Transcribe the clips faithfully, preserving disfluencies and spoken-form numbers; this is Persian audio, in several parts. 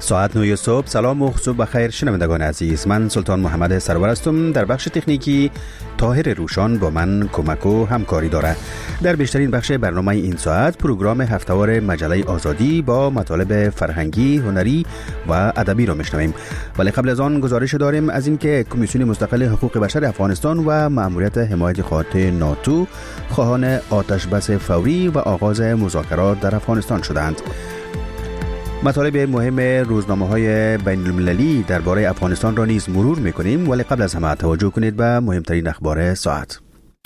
ساعت نه صبح. سلام و صبح بخیر شنوندگان عزیز، من سلطان محمد سرور هستم. در بخش تکنیکی طاهر روشان با من کمک و همکاری داره. در بیشترین بخش برنامه این ساعت پروگرام هفته‌وار مجله آزادی با مطالب فرهنگی، هنری و ادبی را میشنویم. ولی قبل از آن گزارش داریم از اینکه کمیسیون مستقل حقوق بشر افغانستان و مأموریت حمایت خاطر ناتو خواهان آتش بس فوری و آغاز مذاکرات در افغانستان شدند. مطالب مهم روزنامه‌های بین‌المللی درباره افغانستان را نیز مرور می‌کنیم، ولی قبل از همه توجه کنید به مهمترین اخبار ساعت.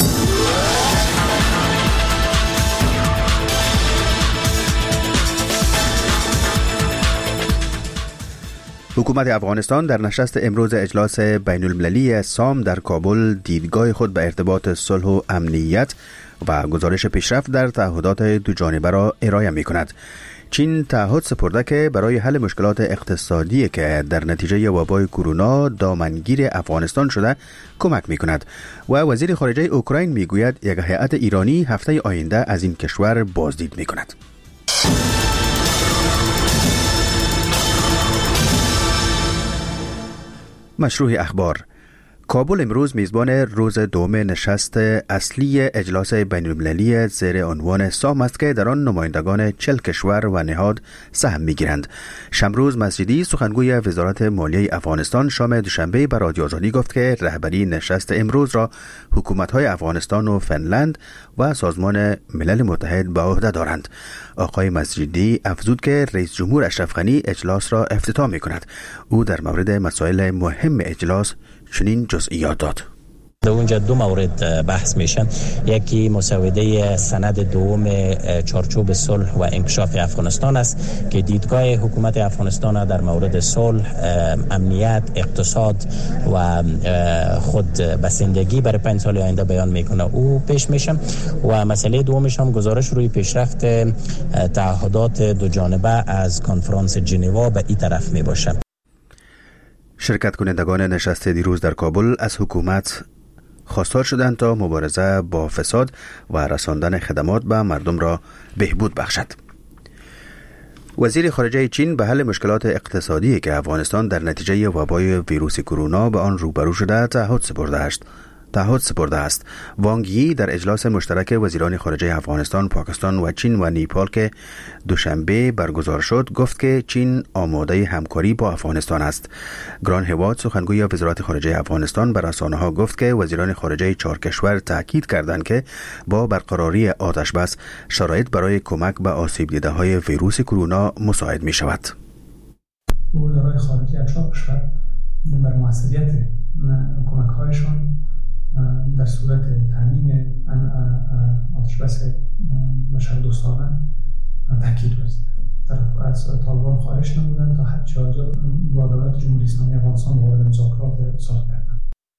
حکومت افغانستان در نشست امروز اجلاس بین‌المللی سام در کابل دیدگاه خود به ارتباط صلح و امنیت و گزارش پیشرفت در تعهدات دو جانبه را ارائه می‌کند. چین تعهد سپرده که برای حل مشکلات اقتصادی که در نتیجه وبای کرونا دامنگیر افغانستان شده کمک می کند و وزیر خارجه اوکراین می گوید یک هیئت ایرانی هفته آینده از این کشور بازدید می کند. مشروع اخبار. کابل امروز میزبان روز دوم نشست اصلی اجلاس بین‌المللی زیر عنوان سام است که در آن نمایندگان چهل کشور و نهاد سهم میگیرند. شمروز مسجدی سخنگوی وزارت مالیه افغانستان شام دوشنبه به رادیو آزادی گفت که رهبری نشست امروز را حکومت‌های افغانستان و فنلند و سازمان ملل متحد به عهده دارند. آقای مسجدی افزود که رئیس جمهور اشرف غنی اجلاس را افتتاح می‌کند. او در مورد مسائل مهم اجلاس چنین جزئیات داد. در اونجا دو مورد بحث میشن. یکی مسوده سند دوم چارچوب صلح و انکشاف افغانستان است که دیدگاه حکومت افغانستان در مورد صلح، امنیت، اقتصاد و خود بسندگی برای پنج سال آینده بیان میکنه. او پیش میشه و مسئله دومش هم گزارش روی پیشرفت تعهدات دو جانبه از کنفرانس ژنو به این طرف میباشه. شرکت کنندگان نشست دیروز در کابل از حکومت خواستار شدند تا مبارزه با فساد و رساندن خدمات به مردم را بهبود بخشد. وزیر خارجه چین به حل مشکلات اقتصادی که افغانستان در نتیجه وبای ویروس کرونا به آن روبرو شده تعهد سپرده است. تعهد سپرده است. وانگ یی در اجلاس مشترک وزیران خارجه افغانستان، پاکستان و چین و نیپال که دوشنبه برگزار شد گفت که چین آماده همکاری با افغانستان است. گران هواد سخنگوی وزارت خارجه افغانستان به رسانه‌ها گفت که وزیران خارجه چهار کشور تاکید کردند که با برقراری آتش بس شرایط برای کمک به آسیب دیده‌های ویروس کرونا مساعد می شود. وزرای خارجه چهار کشور بر موثریت کمک‌هایشان در صورت تامین آتش بس بشر دوستانه تاکید ورزیدند. طرف از طالبان خواهش نمودند تا حد چه با دولت جمهوری اسلامی افغانستان وارد مذاکرات صلح گردند.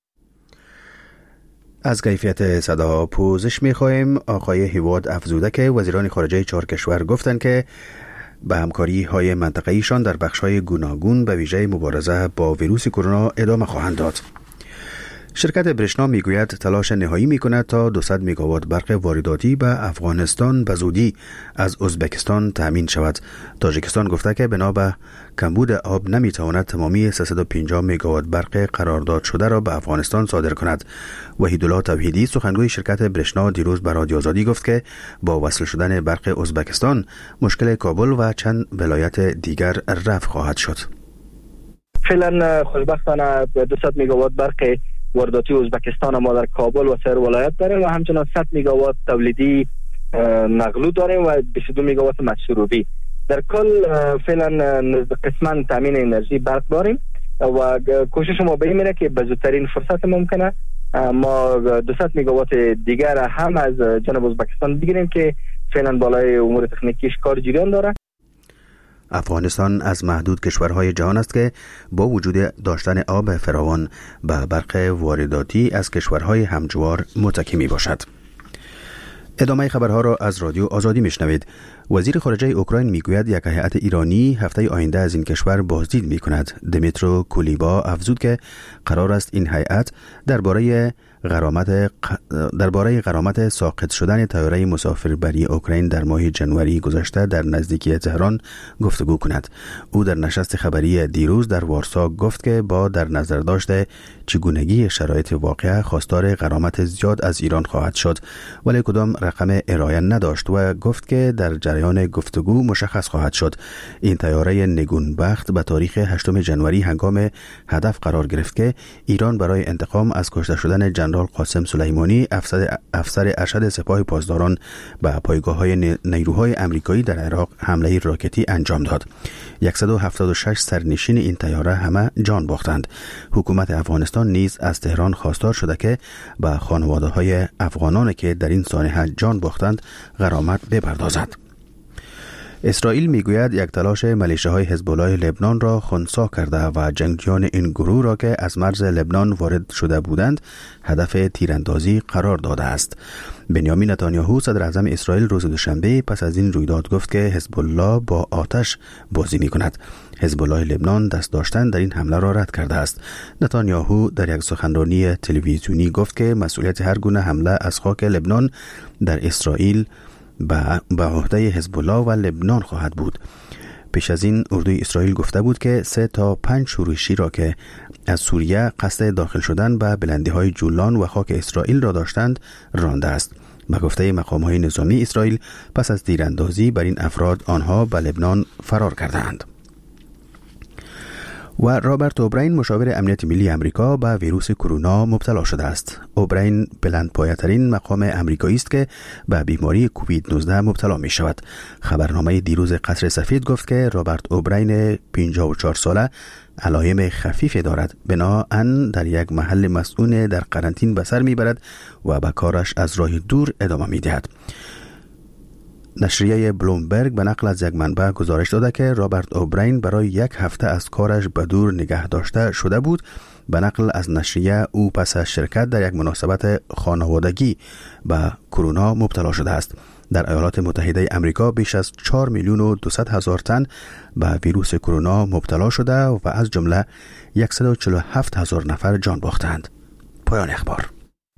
از کیفیت صدا پوزش می‌خواهیم. آقای هیواد افزوده که وزیران خارجه چهار کشور گفتند که به همکاری های منطقه‌ایشان در بخش‌های گوناگون به ویژه مبارزه با ویروس کرونا ادامه خواهند داد. شرکت برشنا میگوید تلاش نهایی میکند تا دویست مگاوات برق وارداتی به افغانستان به زودی از ازبکستان تامین شود. تاجیکستان گفته که بنا به کمبود آب نمیتواند تمامی سیصد و پنجاه مگاوات برق قرارداد شده را به افغانستان صادر کند. وحیدالله توحیدی سخنگوی شرکت برشنا دیروز به رادیو آزادی گفت که با وصل شدن برق ازبکستان مشکل کابل و چند ولایت دیگر رفع خواهد شد. فعلا خوشبختانه دویست مگاوات برق وارداتی ازبکستان ما در کابل و سایر ولایت داریم و همچنان صد مگاوات تولیدی نقلو داریم و بیست و دو مگاوات مصروفی. در کل فعلا قسما تامین انرژی برق داریم و کوشش ما به این میره که به زودترین فرصت ممکنه ما دویست مگاوات دیگر هم از جنوب ازبکستان بگیریم که فعلا بالای امور تکنیکیش کار جریان داره. افغانستان از محدود کشورهای جهان است که با وجود داشتن آب فراوان به برق وارداتی از کشورهای همجوار متکی می باشد. ادامه خبرها را از رادیو آزادی میشنوید. وزیر خارجه اوکراین میگوید یک هیئت ایرانی هفته آینده از این کشور بازدید میکند. دمیترو کولیبا افزود که قرار است این هیئت درباره غرامت درباره غرامت ساقط شدن طیاره مسافربری اوکراین در ماه ژانویه گذشته در نزدیکی تهران گفتگو کند. او در نشست خبری دیروز در وارسا گفت که با در نظر داشته چگونگی شرایط واقعه خواستار غرامت زیاد از ایران خواهد شد، ولی کدام رقم ارائه نداشت و گفت که در جریان گفتگو مشخص خواهد شد. این طیاره نگونبخت به تاریخ هشتم ژانویه هنگام هدف قرار گرفت که ایران برای انتقام از کشته شدن جنرال قاسم سلیمانی افسر افسر ارشد سپاه پاسداران به پایگاه‌های نیروهای آمریکایی در عراق حمله راکتی انجام داد. صد و هفتاد و شش سرنشین این طیاره همه جان باختند. حکومت افغانستان نیز از تهران خواستار شده که به خانواده‌های افغانانی که در این سانحه جان باختند غرامت بپردازد. اسرائیل میگوید یک تلاش ملیشه‌های حزب الله لبنان را خنثی کرده و جنگجویان این گروه را که از مرز لبنان وارد شده بودند هدف تیراندازی قرار داده است. بنیامین نتانیاهو صدر اعظم اسرائیل روز دوشنبه پس از این رویداد گفت که حزب الله با آتش بازی می‌کند. حزب الله لبنان دست داشتن در این حمله را رد کرده است. نتانیاهو در یک سخنرانی تلویزیونی گفت که مسئولیت هر گونه حمله از خاک لبنان در اسرائیل به عهده حزب الله و لبنان خواهد بود. پیش از این اردوی اسرائیل گفته بود که سه تا پنج شورشی را که از سوریه قصد داخل شدن به بلندی‌های جولان و خاک اسرائیل را داشتند رانده است. به گفته مقام‌های نظامی اسرائیل پس از تیراندازی بر این افراد آنها به لبنان فرار کردند. و رابرت اوبراین مشاور امنیت ملی امریکا به ویروس کرونا مبتلا شده است. اوبراین بلندپایه‌ترین مقام امریکایی است که به بیماری کووید نوزده مبتلا می شود. خبرنامه دیروز قصر سفید گفت که رابرت اوبراین پنجاه و چهار ساله علائم خفیف دارد، بنابراین در یک محل مسکون در قرنطینه به سر میبرد و به کارش از راه دور ادامه میدهد. نشریه بلومبرگ به نقل از یک منبع گزارش داده که رابرت اوبراین برای یک هفته از کارش به دور نگه داشته شده بود. به نقل از نشریه او پس از شرکت در یک مناسبت خانوادگی به کرونا مبتلا شده است. در ایالات متحده امریکا بیش از چهار میلیون و دویست هزار تن به ویروس کرونا مبتلا شده و از جمله صد و چهل و هفت هزار نفر جان باختند. پایان اخبار.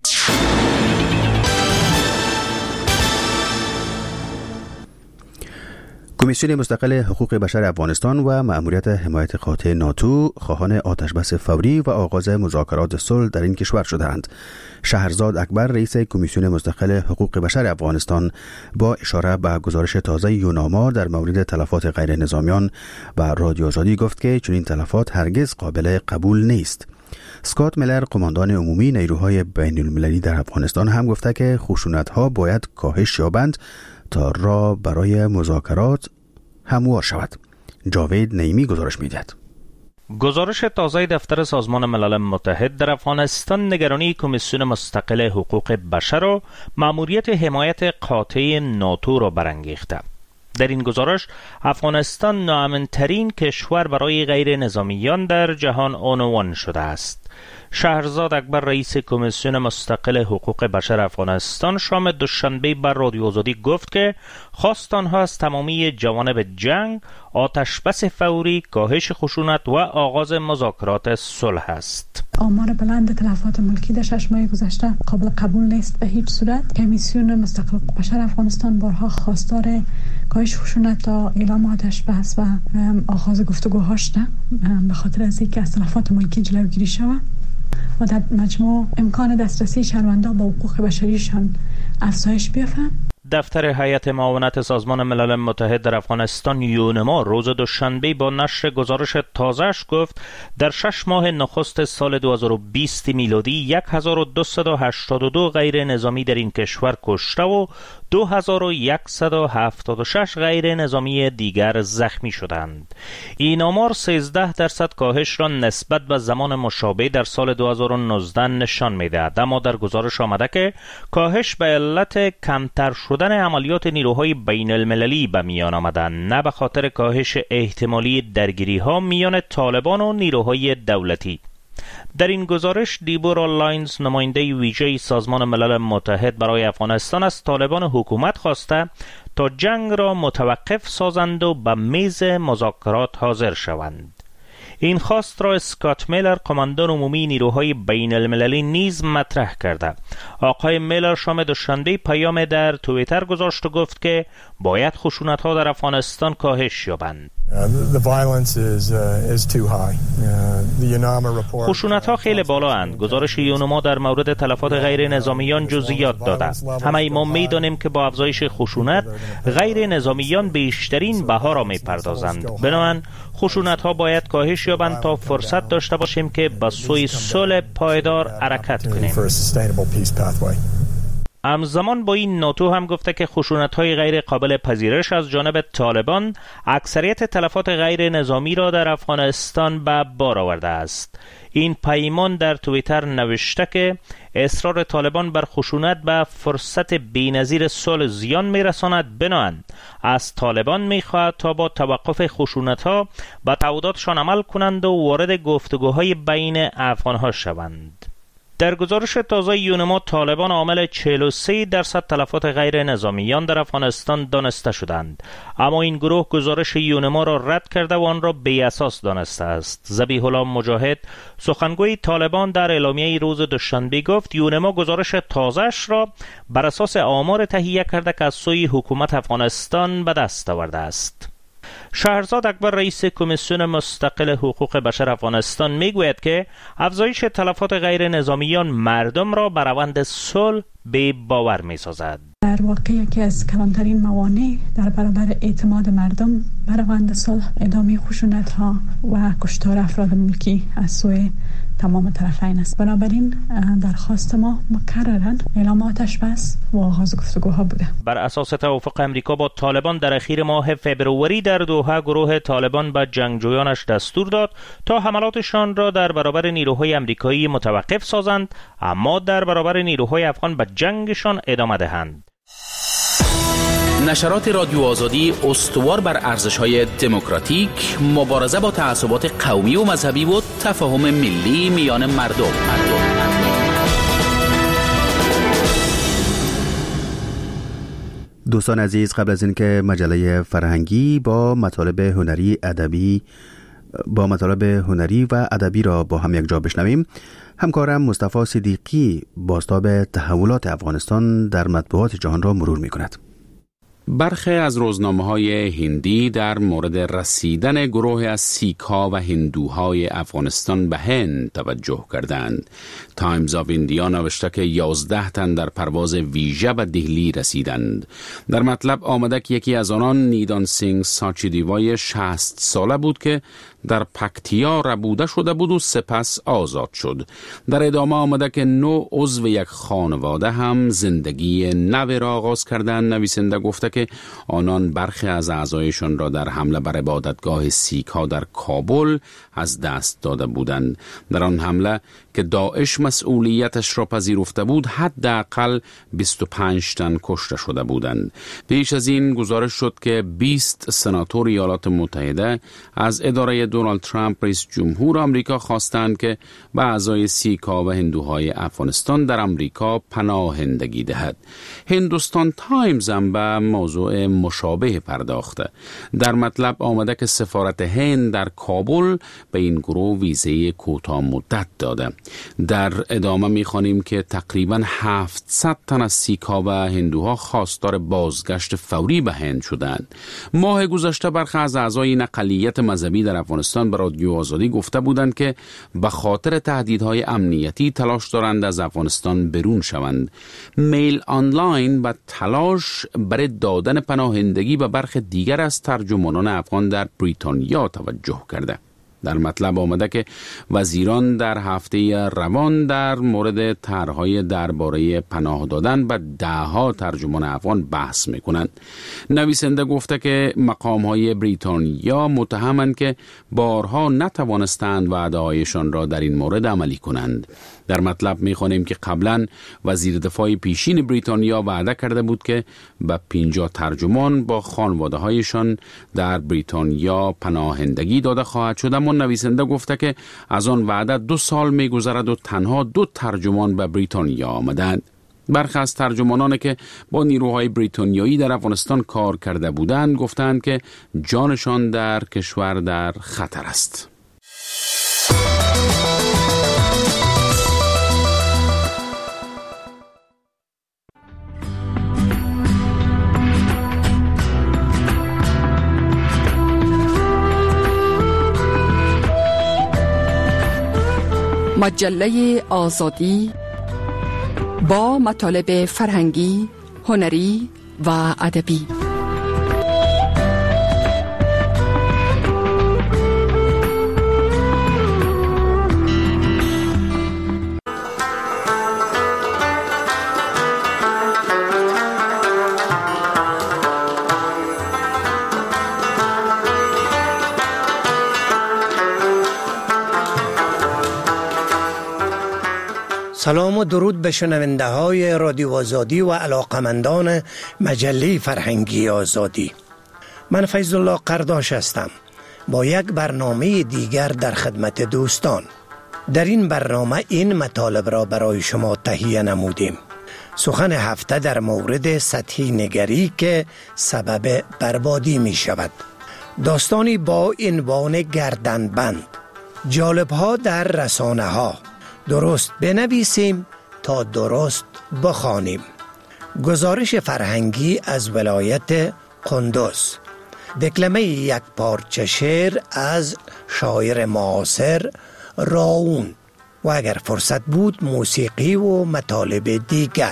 کمیسیون مستقل حقوق بشر افغانستان و مأموریت حمایت قاطع ناتو خواهان آتشبس فوری و آغاز مذاکرات صلح در این کشور شدند. شهرزاد اکبر رئیس کمیسیون مستقل حقوق بشر افغانستان با اشاره به گزارش تازه یوناما در مورد تلفات غیر نظامیان و رادیو آزادی گفت که چنین تلفات هرگز قابل قبول نیست. اسکات میلر قماندان عمومی نیروهای بین المللی در افغانستان هم گفته که خشونت‌ها باید کاهش یابند تا راه برای مذاکرات هموار شود. جاوید نعیمی گزارش می‌دهد. گزارش تازه دفتر سازمان ملل متحد در افغانستان نگرانی کمیسیون مستقل حقوق بشر و مأموریت حمایت قاطع ناتو را برانگیخته. در این گزارش افغانستان ناامن‌ترین کشور برای غیر نظامیان در جهان عنوان شده است. شهرزاد اکبر رئیس کمیسیون مستقل حقوق بشر افغانستان شام دوشنبه بر رادیو آزادی گفت که خواست آنها از تمامی جوانب جنگ، آتشبس فوری، کاهش خشونت و آغاز مذاکرات صلح است. آمار بلند تلفات ملکی در شش ماه گذشته قابل قبول نیست به هیچ صورت. کمیسیون مستقل حقوق بشر افغانستان بارها خواستار کاهش خشونت تا اعلام آتشبس و آغاز گفتگوها شده به خاطر از اینکه از تلفات ملکی جلوگیری شود و در مجموع امکان دسترسی شهروندان به حقوق بشریشان افزایش بیافته. دفتر هیئت معاونت سازمان ملل متحد در افغانستان یونما روز دوشنبه با نشر گزارش تازه‌اش گفت در شش ماه نخست سال دو هزار و بیست میلادی هزار و دویست و هشتاد و دو غیر نظامی در این کشور کشته و دو هزار و صد و هفتاد و شش غیر نظامی دیگر زخمی شدند. این آمار سیزده درصد کاهش را نسبت به زمان مشابه در سال دو هزار و نوزده نشان می‌دهد، اما در گزارش آمده که کاهش به علت کمتر شدن عملیات نیروهای بین المللی به میان آمدن، نه به خاطر کاهش احتمالی درگیری ها میان طالبان و نیروهای دولتی. در این گزارش دیبورا لاینز نماینده ویژه سازمان ملل متحد برای افغانستان از طالبان حکومت خواسته تا جنگ را متوقف سازند و به میز مذاکرات حاضر شوند. این خواست را اسکات میلر قماندان عمومی نیروهای بین المللی نیز مطرح کرده. آقای میلر شام دوشنبه پیام در توییتر گذاشت و گفت که باید خشونت‌ها در افغانستان کاهش یابند. خشونت‌ها خیلی بالا اند. گزارش یونما در مورد تلفات غیر نظامیان جزئیات داده. همه ما می‌دانیم که با افزایش خشونت غیر نظامیان بیشترین بها را می‌پردازند. بنابراین خشونت‌ها باید کاهش یابند تا فرصت داشته باشیم که به سوی صلح پایدار حرکت کنیم. همزمان با این ناتو هم گفته که خشونت‌های غیر قابل پذیرش از جانب طالبان اکثریت تلفات غیر نظامی را در افغانستان به بار آورده است. این پیمان در توییتر نوشته که اصرار طالبان بر خشونت به فرصت بی‌نظیر صلح زیان می‌رساند. بنابراین از طالبان می‌خواهد تا با توقف خشونت‌ها به تعهداتشان عمل کنند و وارد گفتگوهای بین افغان‌ها شوند. در گزارش تازه یونما طالبان عامل چهل و سه درصد تلفات غیر نظامیان در افغانستان دانسته شدند، اما این گروه گزارش یونما را رد کرده و آن را بی اساس دانسته است. ذبیح الله مجاهد سخنگوی طالبان در اعلامیه روز دوشنبه گفت یونما گزارش تازه‌اش را بر اساس آمار تهیه کرده که از سوی حکومت افغانستان به دست آورده است. شهرزاد اکبر رئیس کمیسیون مستقل حقوق بشر افغانستان میگوید که افزایش تلفات غیر نظامیان مردم را بر روند صلح بی باور میسازد. در واقع یکی از کلانترین موانع در برابر اعتماد مردم بر روند صلح ادامه خشونت‌ها و کشتار افراد ملکی از سوی تمام طرفین است. بنابراین درخواست ما مکرراً اعلام آتش بس و آغاز گفتگوها بوده. بر اساس توافق امریکا با طالبان در اخیر ماه فبروری در دوحه گروه طالبان به جنگجویانش دستور داد تا حملاتشان را در برابر نیروهای امریکایی متوقف سازند، اما در برابر نیروهای افغان به جنگشان ادامه دهند. نشرات رادیو آزادی استوار بر ارزش‌های دموکراتیک، مبارزه با تعصبات قومی و مذهبی و تفاهم ملی میان مردم. مردم. دوستان عزیز، قبل از اینکه مجله فرهنگی با مطالب هنری ادبی با مطالب هنری و ادبی را با هم یک جا بشنویم، همکارم مصطفی صدیقی بازتاب تحولات افغانستان در مطبوعات جهان را مرور می‌کند. برخی از روزنامه‌های هندی در مورد رسیدن گروه از سیک‌ها و هندوهای افغانستان به هند توجه کردند. تایمز آف ایندیا نوشته که یازده تن در پرواز ویژه به دهلی رسیدند. در مطلب آمده که یکی از آنان نیدان سینگ ساچیدیوای شصت ساله بود که در پکتیا ربوده شده بود و سپس آزاد شد. در ادامه آمده که نو عضو یک خانواده هم زندگی نو را آغاز کردند. نویسنده گفته که آنان برخی از اعضایشان را در حمله بر عبادتگاه سیک ها در کابل از دست داده بودند. در آن حمله که داعش مسئولیتش را پذیرفته بود، حداقل بیست و پنج تن کشته شده بودند. پیش از این گزارش شد که بیست سناتور ایالات متحده از اداره دونالد ترامپ رئیس جمهور آمریکا خواستند که به اعضای سیک‌ها و هندوهای افغانستان در آمریکا پناهندگی دهد. هندوستان تایمز هم به موضوع مشابه پرداخته. در مطلب آمده که سفارت هند در کابل به این گروه ویزه کوتاه مدت داده. در ادامه می‌خوانیم که تقریباً هفتصد تن از سیک‌ها و هندوها خواستار بازگشت فوری به هند شدند. ماه گذشته برخی از اعضای این اقلیت مذهبی در افغانستان به رادیو آزادی گفته بودند که به خاطر تهدیدهای امنیتی تلاش دارند از افغانستان برون شوند. میل آنلاین به تلاش برای دادن پناهندگی به برخی دیگر از ترجمانان افغان در بریتانیا توجه کرده. در مطلب آمده که وزیران در هفته روان در مورد طرح‌های درباره پناه دادن به ده‌ها ترجمان افغان بحث می‌کنند. نویسنده گفته که مقام‌های بریتانیا متهمند که بارها نتوانستند وعده‌هایشان را در این مورد عملی کنند. در مطلب می‌خوانیم که قبلا وزیر دفاع پیشین بریتانیا وعده کرده بود که به پنجاه ترجمان با خانواده‌هایشان در بریتانیا پناهندگی داده خواهد شد، اما نویسنده گفته که از آن وعده دو سال می‌گذرد و تنها دو ترجمان به بریتانیا آمدند. برخی از ترجمانان که با نیروهای بریتانیایی در افغانستان کار کرده بودند گفتند که جانشان در کشور در خطر است. مجله آزادی با مطالب فرهنگی، هنری و ادبی. سلام و درود به شنونده های رادیو آزادی و علاقمندان مجله فرهنگی آزادی. من فیض الله قرداش هستم با یک برنامه دیگر در خدمت دوستان. در این برنامه این مطالب را برای شما تهیه نمودیم. سخن هفته در مورد سطحی نگری که سبب بربادی می شود. داستانی با عنوان گردنبند. جالب‌ها در رسانه ها. درست بنویسیم تا درست بخوانیم. گزارش فرهنگی از ولایت قندوز. دکلمه یک پارچه شعر از شاعر معاصر راون و اگر فرصت بود موسیقی و مطالب دیگر.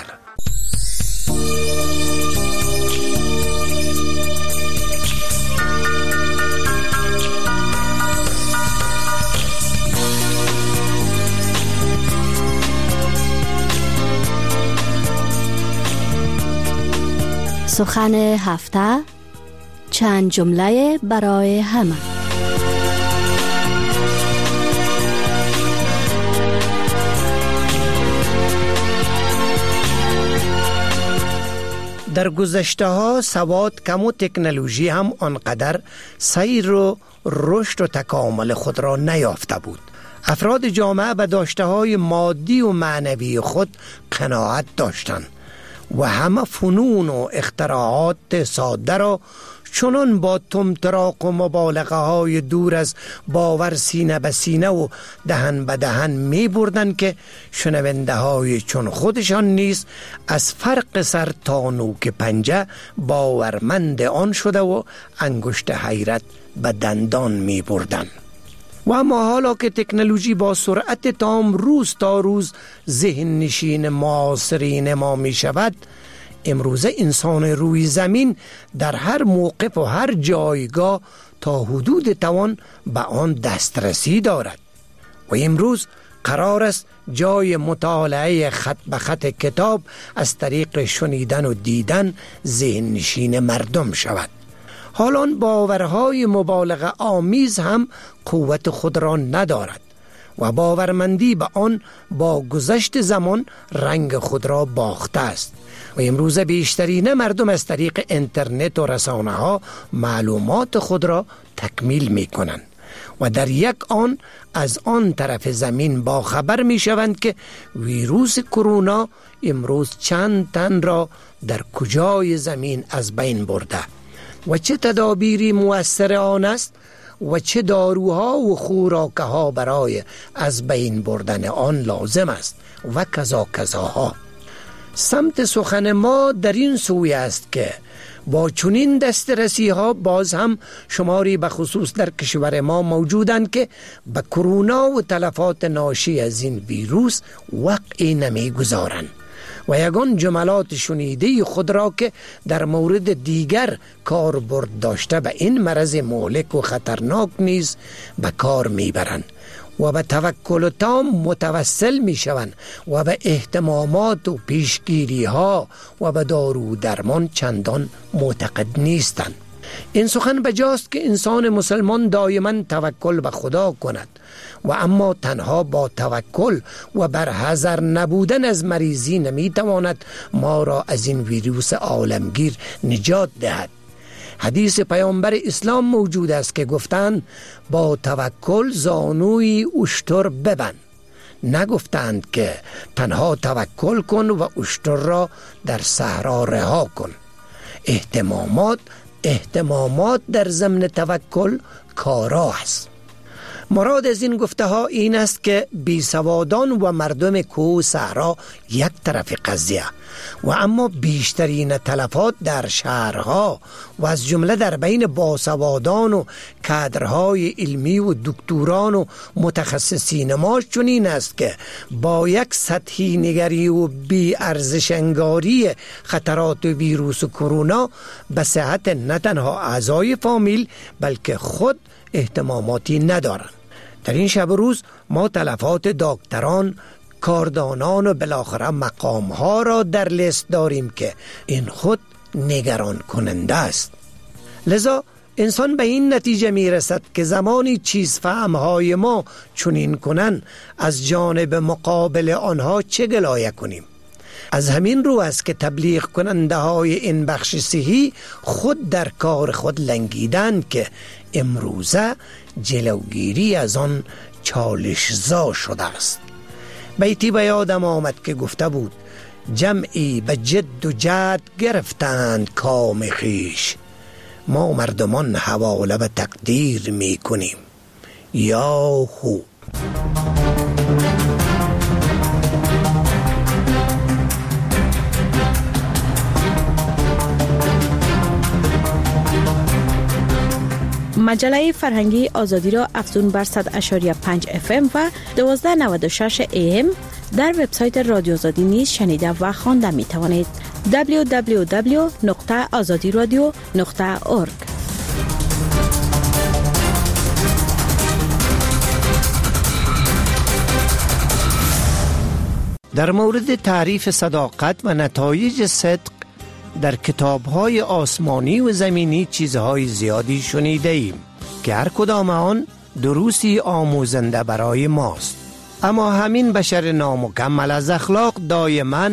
سخن هفته، چند جمله برای همه. در گذشته ها سواد کم و تکنولوژی هم آنقدر سیر و رشد و تکامل خود را نیافته بود. افراد جامعه به داشته های مادی و معنوی خود قناعت داشتند و همه فنون و اختراعات ساده را چنان با طمطراق و مبالغه های دور از باور سینه به سینه و دهن به دهن می بردن که شنونده های چون خودشان نیز از فرق سر تا نوک پنجه باورمند آن شده و انگشت حیرت به دندان می بردن. و اما حالا که تکنولوژی با سرعت تام روز تا روز ذهن نشین معاصرین ما می شود، امروزه انسان روی زمین در هر موقف و هر جایگاه تا حدود توان به آن دسترسی دارد و امروز قرار است جای مطالعه خط به خط کتاب از طریق شنیدن و دیدن ذهن نشین مردم شود. حالان باورهای مبالغه آمیز هم قوت خود را ندارد و باورمندی به آن با گذشت زمان رنگ خود را باخته است و امروز بیشترین مردم از طریق اینترنت و رسانه ها معلومات خود را تکمیل می کنند و در یک آن از آن طرف زمین با خبر می شوند که ویروس کرونا امروز چند تن را در کجای زمین از بین برده و چه تدابیری مؤثر آن است و چه داروها و خوراکه ها برای از بین بردن آن لازم است و کذا کذاها. سمت سخن ما در این سوی است که با چنین دسترسی ها باز هم شماری به خصوص در کشور ما موجودند که به کرونا و تلفات ناشی از این ویروس وقعی نمی گذارند و یگان جملات شنیده خود را که در مورد دیگر کاربرد داشته به این مرض مهلک و خطرناک نیز به کار میبرند و به توکل تام متوسل میشوند و به اهتمامات و پیشگیری ها و به دارو درمان چندان معتقد نیستند. این سخن بجاست که انسان مسلمان دائما توکل به خدا کند و اما تنها با توکل و بر حذر نبودن از مریضی نمیتواند ما را از این ویروس عالمگیر نجات دهد. حدیث پیامبر اسلام موجود است که گفتند با توکل زانوی اشتر ببند. نگفتند که تنها توکل کن و اشتر را در صحرا رها کن. اهتمامات اهتمامات در ضمن توکل کارا است. مراد از این گفته ها این است که بیسوادان و مردم کوه و صحرا یک طرف قضیه و اما بیشترین تلفات در شهرها و از جمله در بین باسوادان و کادرهای علمی و دکتران و متخصصین ما چنین است که با یک سطحی نگری و بی ارزش انگاری خطرات ویروس و کرونا به صحت نه تنها اعضای فامیل بلکه خود اهتماماتی ندارند. در این شب روز ما تلفات دکتران، کاردانان و بالاخره مقام ها را در لیست داریم که این خود نگران کننده است. لذا انسان به این نتیجه می رسد که زمانی چیز فهم های ما چنین کنن از جانب مقابل آنها چه گلایه کنیم. از همین رو است که تبلیغ کننده های این بخش صحی خود در کار خود لنگیدن که امروزه جلوگیری از آن چالشزا شده است. بیتی به یادم آمد که گفته بود جمعی به جد و جد گرفتند کام خیش، ما مردمان حواله به تقدیر می کنیم یا خوب. مجله فرهنگی آزادی را افزون بر صد اشاری پنج اف ام و دوازده نود و شش ای ام در وبسایت رادیو آزادی نیز شنیده و خوانده می توانید. دبلیو دبلیو دبلیو نقطه آزادی رادیو نقطه اورگ. در مورد تعریف صداقت و نتایج صدق در کتاب‌های آسمانی و زمینی چیزهای زیادی شنیده ایم که هر کدام آن دروسی آموزنده برای ماست. اما همین بشر نامکمل از اخلاق دائما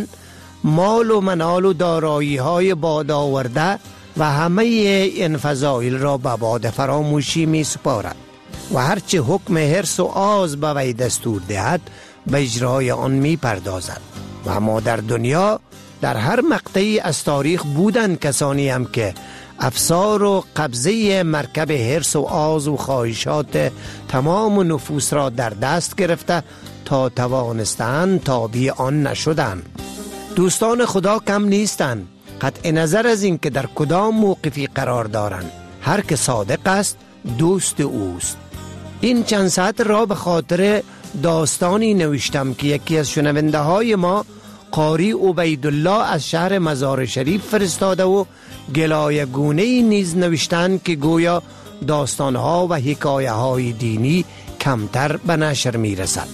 مال و منال و دارایی‌های باد آورده و همه این فضایل را به باد فراموشی می سپارد و هرچه حکم حرص و آز به وی دستور دهد به اجرای آن می پردازد. و اما در دنیا در هر مقطعی از تاریخ بودن کسانی هم که افسار و قبضه مرکب حرص و آز و خواهشات تمام نفوس را در دست گرفته تا توانستند تابع آن نشدند. دوستان خدا کم نیستند، قطع نظر از این که در کدام موقفی قرار دارند. هر که صادق است دوست اوست. این چند ساعت را به خاطر داستانی نوشتم که یکی از شنونده های ما قاری عبیدالله از شهر مزار شریف فرستاده و گلایه گونه نیز نوشتند که گویا داستانها و حکایه های دینی کمتر به نشر می رسد.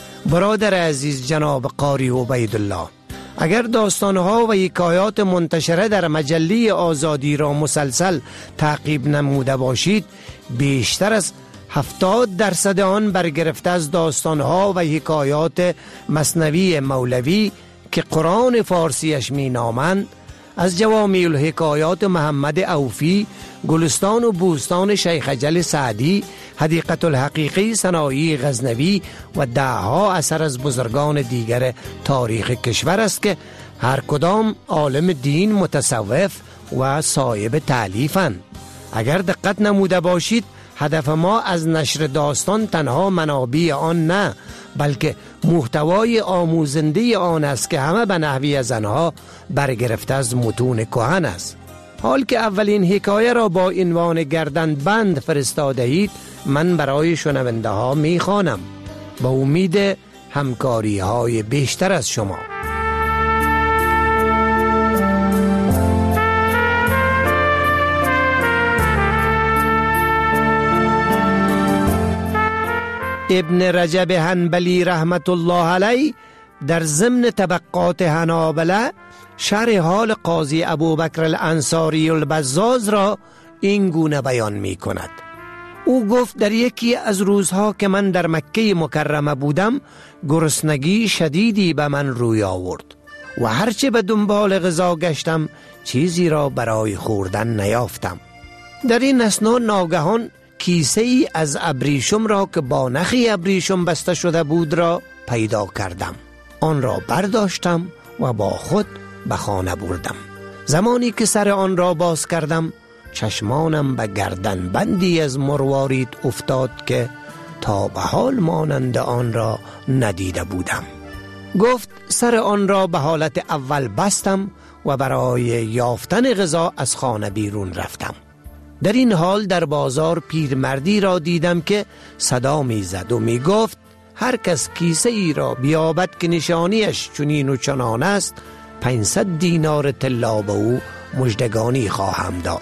برادر عزیز جناب قاری عبیدالله، اگر داستانها و حکایات منتشره در مجله آزادی را مسلسل تعقیب نموده باشید، بیشتر از هفتاد درصد آن برگرفته از داستانها و حکایات مثنوی مولوی که قرآن فارسیش می نامند، از جوامیع الحکایات محمد اوفی، گلستان و بوستان شیخ اجل سعدی، حدیقت الحقیقی سنایی غزنوی و دهها اثر از بزرگان دیگر تاریخ کشور است که هر کدام عالم دین، متصوف و صاحب تألیفند. اگر دقت نموده باشید، هدف ما از نشر داستان تنها منابع آن نه، بلکه محتوای آموزنده آن است که همه به نحوی از آنها برگرفته از متون کهن است. حال که اولین حکایه را با عنوان گردن بند فرستاده اید، من برای شنونده ها می خوانم با امید همکاری های بیشتر از شما. ابن رجب حنبلی رحمت الله علیه در ضمن طبقات حنابله شرح حال قاضی ابوبکر الانصاری البزاز را این گونه بیان می کند. او گفت در یکی از روزها که من در مکه مکرمه بودم، گرسنگی شدیدی به من روی آورد و هرچه به دنبال غذا گشتم چیزی را برای خوردن نیافتم. در این اثنا ناگهان کیسه ای از ابریشم را که با نخی ابریشم بسته شده بود را پیدا کردم. آن را برداشتم و با خود به خانه بردم. زمانی که سر آن را باز کردم، چشمانم به گردن بندی از مروارید افتاد که تا به حال مانند آن را ندیده بودم. گفت سر آن را به حالت اول بستم و برای یافتن غذا از خانه بیرون رفتم. در این حال در بازار پیرمردی را دیدم که صدا می زد و می گفت هر کس کیسه ای را بیابد که نشانیش چنین و چنان است، پانصد دینار طلا به او مژدگانی خواهم داد.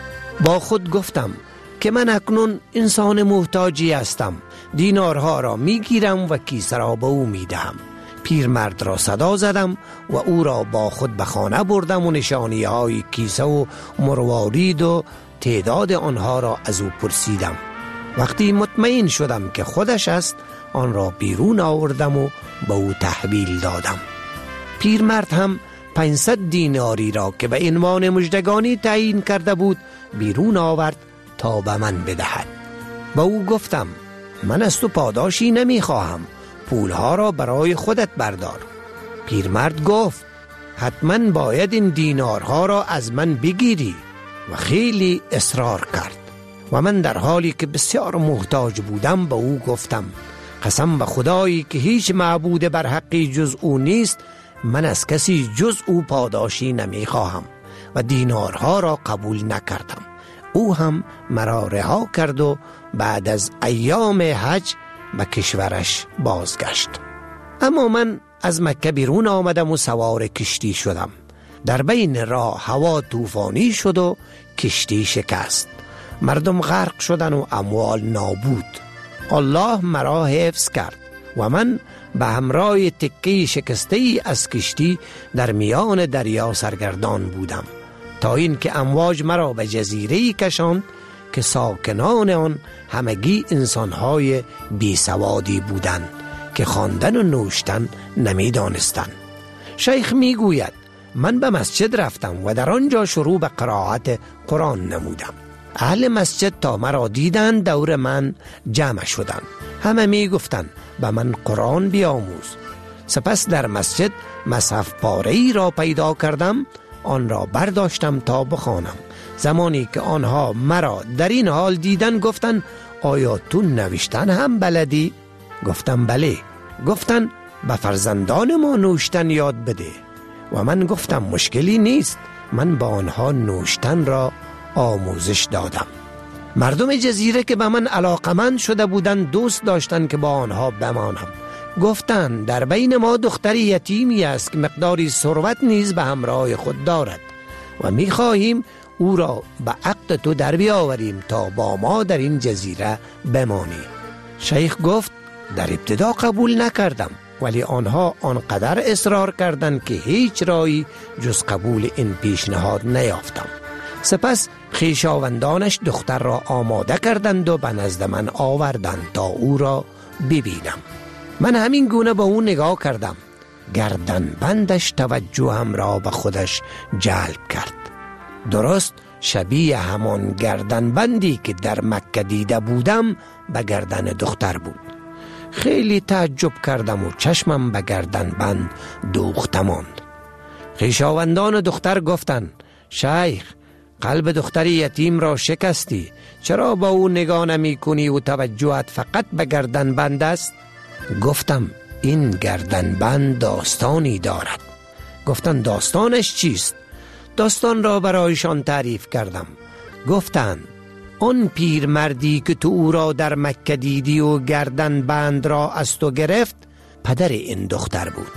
با خود گفتم که من اکنون انسان محتاجی هستم. دینارها را می گیرم و کیسه را به او می دهم. پیرمرد را صدا زدم و او را با خود به خانه بردم و نشانی های کیسه و مروارید و تعداد آنها را از او پرسیدم. وقتی مطمئن شدم که خودش است، آن را بیرون آوردم و به او تحویل دادم. پیرمرد هم پانصد دیناری را که به عنوان مژدگانی تعیین کرده بود بیرون آورد تا به من بدهد. با او گفتم من از تو پاداشی نمی خواهم، پولها را برای خودت بردار. پیرمرد گفت حتما باید این دینارها را از من بگیری و خیلی اصرار کرد و من در حالی که بسیار محتاج بودم به او گفتم قسم به خدایی که هیچ معبود بر حقی جز او نیست، من از کسی جز او پاداشی نمی خواهم و دینارها را قبول نکردم. او هم مرا رها کرد و بعد از ایام حج به کشورش بازگشت. اما من از مکه بیرون آمدم و سوار کشتی شدم. در بین راه هوا طوفانی شد و کشتی شکست. مردم غرق شدن و اموال نابود. الله مرا حفظ کرد و من به همراه تکه شکسته ای از کشتی در میان دریا سرگردان بودم تا اینکه امواج مرا به جزیره‌ای کشاند که ساکنان آن همگی انسان‌های بیسوادی بودند که خواندن و نوشتن نمی‌دانستند. شیخ میگوید من به مسجد رفتم و در آنجا شروع به قرائت قرآن نمودم. اهل مسجد تا مرا دیدند دور من جمع شدند. همه می گفتند به من قرآن بیاموز. سپس در مسجد مصحف پاره‌ای را پیدا کردم، آن را برداشتم تا بخوانم. زمانی که آنها مرا در این حال دیدن گفتند آیا تو نوشتن هم بلدی؟ گفتم بله. گفتند به فرزندان ما نوشتن یاد بده. و من گفتم مشکلی نیست. من با آنها نوشتن را آموزش دادم. مردم جزیره که به من علاقمند شده بودند دوست داشتند که با آنها بمانم. گفتند در بین ما دختری یتیمی است که مقداری ثروت نیز به همراه خود دارد و می‌خواهیم او را به عقد تو در بیاوریم تا با ما در این جزیره بمانی. شیخ گفت در ابتدا قبول نکردم، ولی آنها آنقدر اصرار کردند که هیچ راهی جز قبول این پیشنهاد نیافتم. سپس خویشاوندانش دختر را آماده کردند و به نزد من آوردند تا او را ببینم. من همین گونه به او نگاه کردم. گردن بندش توجهم را به خودش جلب کرد. درست شبیه همان گردن بندی که در مکه دیده بودم به گردن دختر بود. خیلی تعجب کردم و چشمم به گردن بند دوخته ماند. خویشاوندان دختر گفتند شیخ قلب دختر یتیم را شکستی، چرا با او نگاه نمی کنی و توجهت فقط به گردن بند است؟ گفتم این گردن بند داستانی دارد. گفتند داستانش چیست؟ داستان را برایشان تعریف کردم. گفتند آن پیرمردی که تو او را در مکه دیدی و گردن بند را از تو گرفت پدر این دختر بود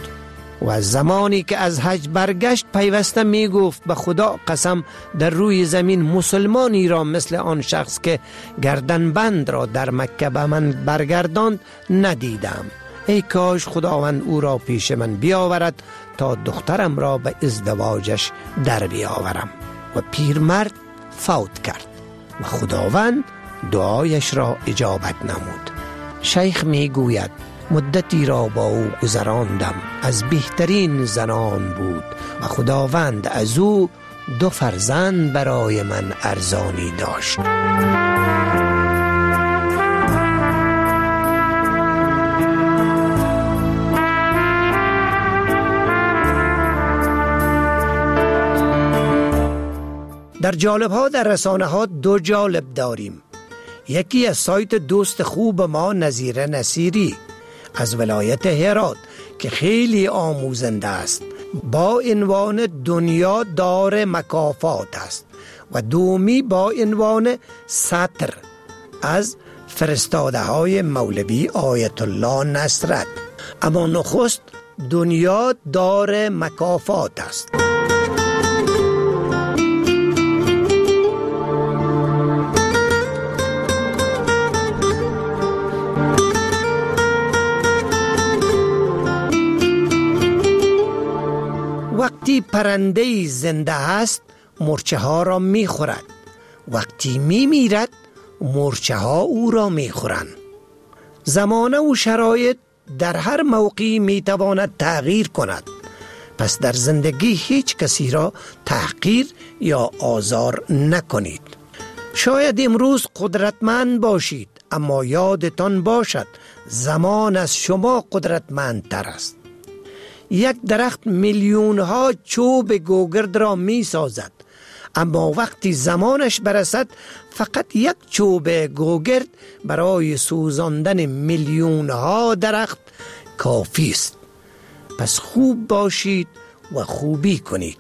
و زمانی که از حج برگشت پیوسته می گفت به خدا قسم در روی زمین مسلمانی را مثل آن شخص که گردن بند را در مکه به من برگرداند ندیدم. ای کاش خداوند او را پیش من بیاورد تا دخترم را به ازدواجش در بیاورم. و پیرمرد فوت کرد و خداوند دعایش را اجابت نمود. شیخ می گوید مدتی را با او گذراندم، از بهترین زنان بود و خداوند از او دو فرزند برای من ارزانی داشت. در جالب ها در رسانه ها دو جالب داریم. یکی از سایت دوست خوب ما نظیر نصیری از ولایت هرات که خیلی آموزنده است با عنوان دنیا دار مکافات است و دومی با عنوان سطر از فرستاده های مولوی آیت الله نصرت. اما نخست دنیا دار مکافات است. وقتی پرنده زنده است مرچه ها را می خورد، وقتی می میرد مرچه ها او را می خورند. زمانه و شرایط در هر موقعی می تواند تغییر کند، پس در زندگی هیچ کسی را تحقیر یا آزار نکنید. شاید امروز قدرتمند باشید اما یادتان باشد زمان از شما قدرتمندتر است. یک درخت میلیون ها چوب گوگرد را می سازد اما وقتی زمانش برسد فقط یک چوب گوگرد برای سوزاندن میلیون ها درخت کافی است. پس خوب باشید و خوبی کنید.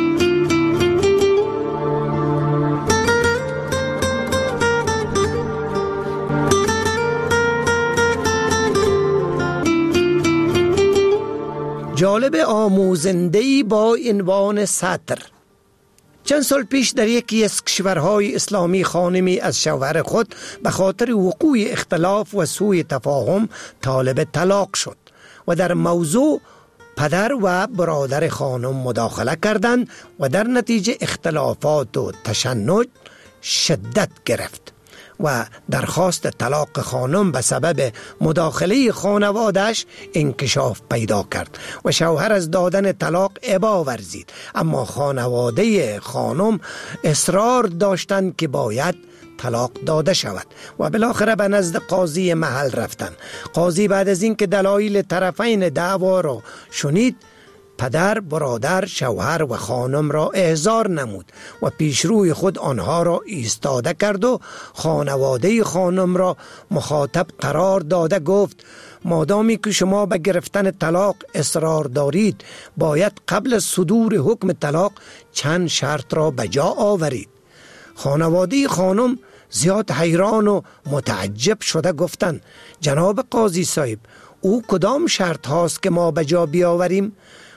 جالب آموزنده‌ای با عنوان سطر. چند سال پیش در یکی از کشورهای اسلامی خانمی از شوهر خود به خاطر وقوع اختلاف و سوء تفاهم طالب طلاق شد و در موضوع پدر و برادر خانم مداخله کردند و در نتیجه اختلافات و تشنج شدت گرفت و درخواست طلاق خانم به سبب مداخله خانواده‌اش انکشاف پیدا کرد و شوهر از دادن طلاق ابا ورزید. اما خانواده خانم اصرار داشتند که باید طلاق داده شود و بالاخره به نزد قاضی محل رفتند. قاضی بعد از این که دلایل طرفین دعوا را شنید پدر، برادر، شوهر و خانم را احضار نمود و پیشروی خود آنها را ایستاده کرد و خانواده خانم را مخاطب قرار داده گفت مادامی که شما به گرفتن طلاق اصرار دارید باید قبل از صدور حکم طلاق چند شرط را به جا آورید. خانواده خانم زیاد حیران و متعجب شده گفتند جناب قاضی صاحب او کدام شرط هاست که ما به جا بیاوریم؟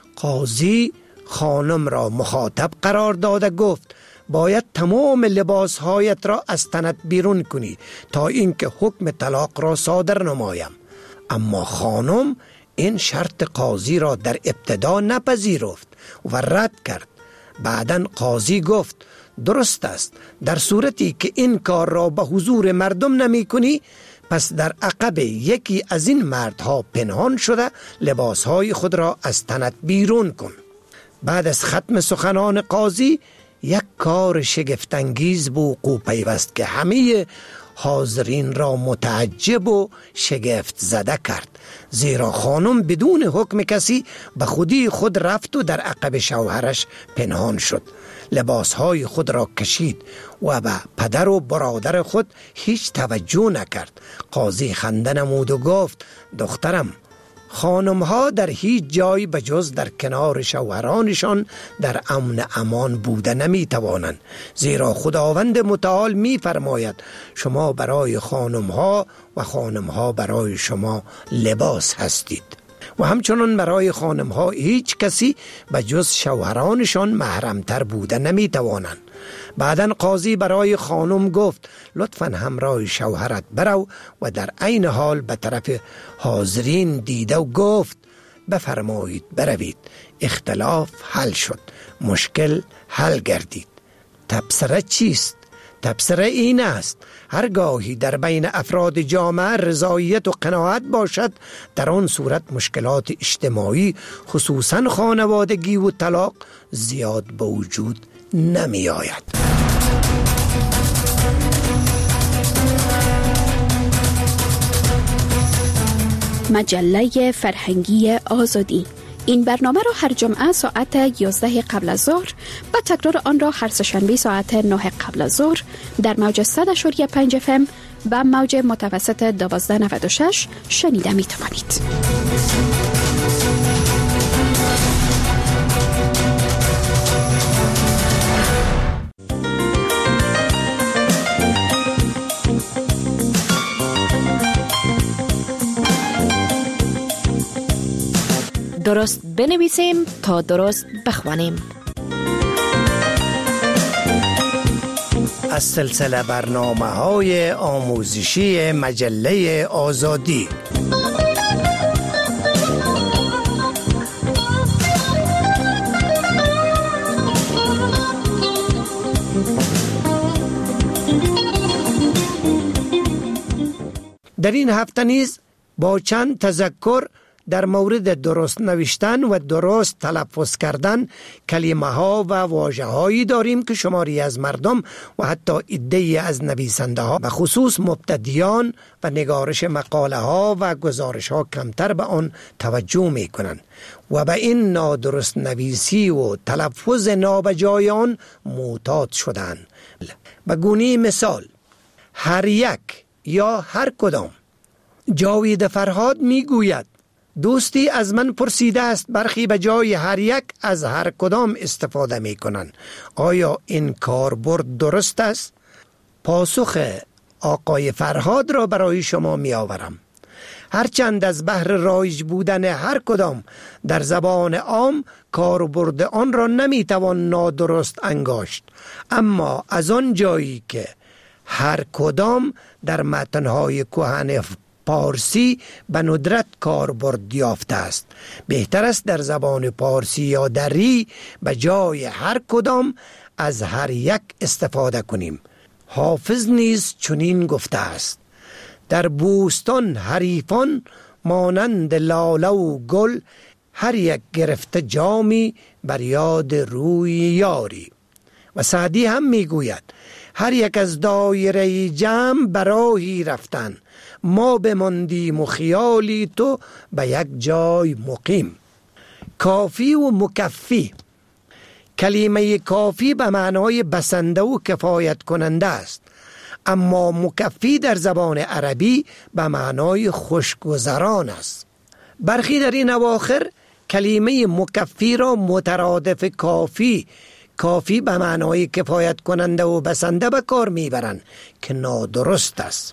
قاضی خانم را مخاطب قرار داده گفت باید تمام لباسهایت را از تنت بیرون کنی تا اینکه حکم طلاق را صادر نمایم. اما خانم این شرط قاضی را در ابتدا نپذیرفت و رد کرد. بعداً قاضی گفت درست است، در صورتی که این کار را به حضور مردم نمی کنی پس در عقب یکی از این مردها پنهان شده لباسهای خود را از تنت بیرون کن. بعد از ختم سخنان قاضی یک کار شگفت‌انگیز به وقوع پیوست که همه حاضرین را متعجب و شگفت زده کرد، زیرا خانم بدون حکم کسی به خودی خود رفت و در عقب شوهرش پنهان شد، لباسهای خود را کشید و به پدر و برادر خود هیچ توجه نکرد. قاضی خنده نمود و گفت دخترم، خانمها در هیچ جایی به جز در کنار شوهرانشان در امن امان بوده نمی توانند، زیرا خداوند متعال می فرماید شما برای خانمها و خانمها برای شما لباس هستید و همچنان برای خانمها هیچ کسی به جز شوهرانشان محرمتر بوده نمی توانند. بعداً قاضی برای خانم گفت لطفاً همراه شوهرت برو و در عین حال به طرف حاضرین دیده و گفت بفرمایید بروید. اختلاف حل شد، مشکل حل گردید. تبصره چیست؟ تبصره این است هرگاهی در بین افراد جامعه رضایت و قناعت باشد در آن صورت مشکلات اجتماعی خصوصاً خانوادگی و طلاق زیاد به وجود نمی آید. مجله فرهنگی آزادی. این برنامه را هر جمعه ساعت یازده قبل از ظهر و تکرار آن را هر سه‌شنبه ساعت نه قبل از ظهر در موج صد و پنج اف ام به موج متوسط دوازده نود و شش شنیده می توانید. درست بنویسیم تا درست بخوانیم. از سلسله برنامه‌های آموزشی مجله آزادی. در این هفته نیز با چند تذکر در مورد درست نوشتن و درست تلفظ کردن کلمه ها و واژه هایی داریم که شماری از مردم و حتی عده‌ای از نویسنده ها به خصوص مبتدیان و نگارش مقاله ها و گزارش ها کمتر به آن توجه می کنند و به این نادرست نویسی و تلفظ نابجای آن معتاد شدند. به گونه مثال هر یک یا هر کدام. جاوید فرهاد می گوید دوستی از من پرسیده است برخی به جای هر یک از هر کدام استفاده می کنند. آیا این کاربرد درست است؟ پاسخ آقای فرهاد را برای شما می آورم. هرچند از بحر رایج بودن هر کدام در زبان عام کاربرد آن را نمی توان نادرست انگاشت، اما از آن جایی که هر کدام در متنهای کهن پارسی به ندرت کاربرد یافته است، بهتر است در زبان پارسی یا دری به جای هر کدام از هر یک استفاده کنیم. حافظ نیز چنین گفته است: در بوستان حریفان مانند لاله و گل، هر یک گرفته جامی بر یاد روی یاری. و سعدی هم میگوید هر یک از دایره جمع براهی رفتن، ما بماندیم و خیالی تو به یک جای مقیم. کافی و مکفی. کلمه کافی به معنای بسنده و کفایت کننده است، اما مکفی در زبان عربی به معنای خوشگذران است. برخی در این اواخر کلمه مکفی را مترادف کافی کافی به معنای کفایت کننده و بسنده به کار میبرند که نادرست است.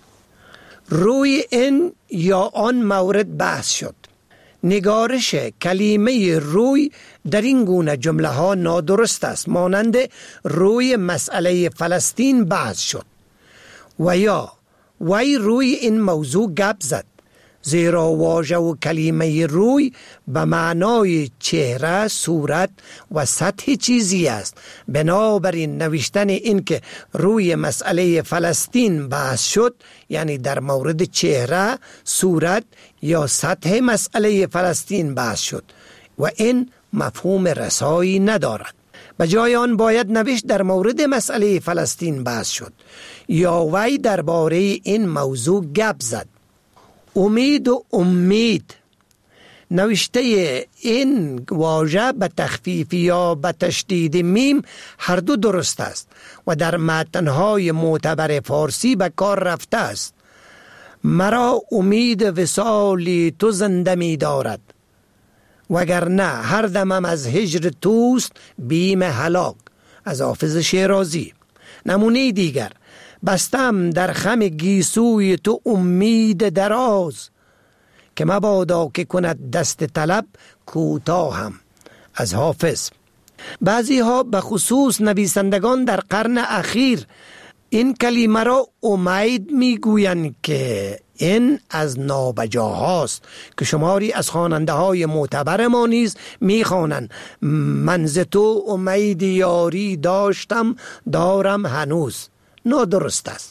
روی این یا آن مورد بحث شد. نگارش کلمه روی در این گونه جمله ها نادرست است، مانند روی مسئله فلسطین بحث شد و یا وی روی این موضوع گپ زد، زیرا واژه و کلمه روی به معنای چهره، صورت و سطح چیزی است. بنابراین نوشتن این که روی مسئله فلسطین بحث شد، یعنی در مورد چهره، صورت یا سطح مسئله فلسطین بحث شد و این مفهوم رسایی ندارد. به جای آن باید نوشت در مورد مسئله فلسطین بحث شد یا وی درباره این موضوع گپ زد. امید و امید. نوشته این واژه به تخفیف یا به تشدید میم هر دو درست است و در متنهای معتبر فارسی به کار رفته است. مرا امید وصالی تو زنده می دارد، وگرنه هر دمم از هجر توست بیم هلاک. از حافظ شیرازی. نمونه دیگر: بستم در خم گیسوی تو امید دراز، که مبادا که کند دست طلب کوتاهم. از حافظ. بعضی ها به خصوص نویسندگان در قرن اخیر این کلمه را امید میگویند که این از نابجاهاست که شماری از خواننده های معتبر ما نیز میخوانند: من ز تو امید یاری داشتم دارم هنوز. نادرست است.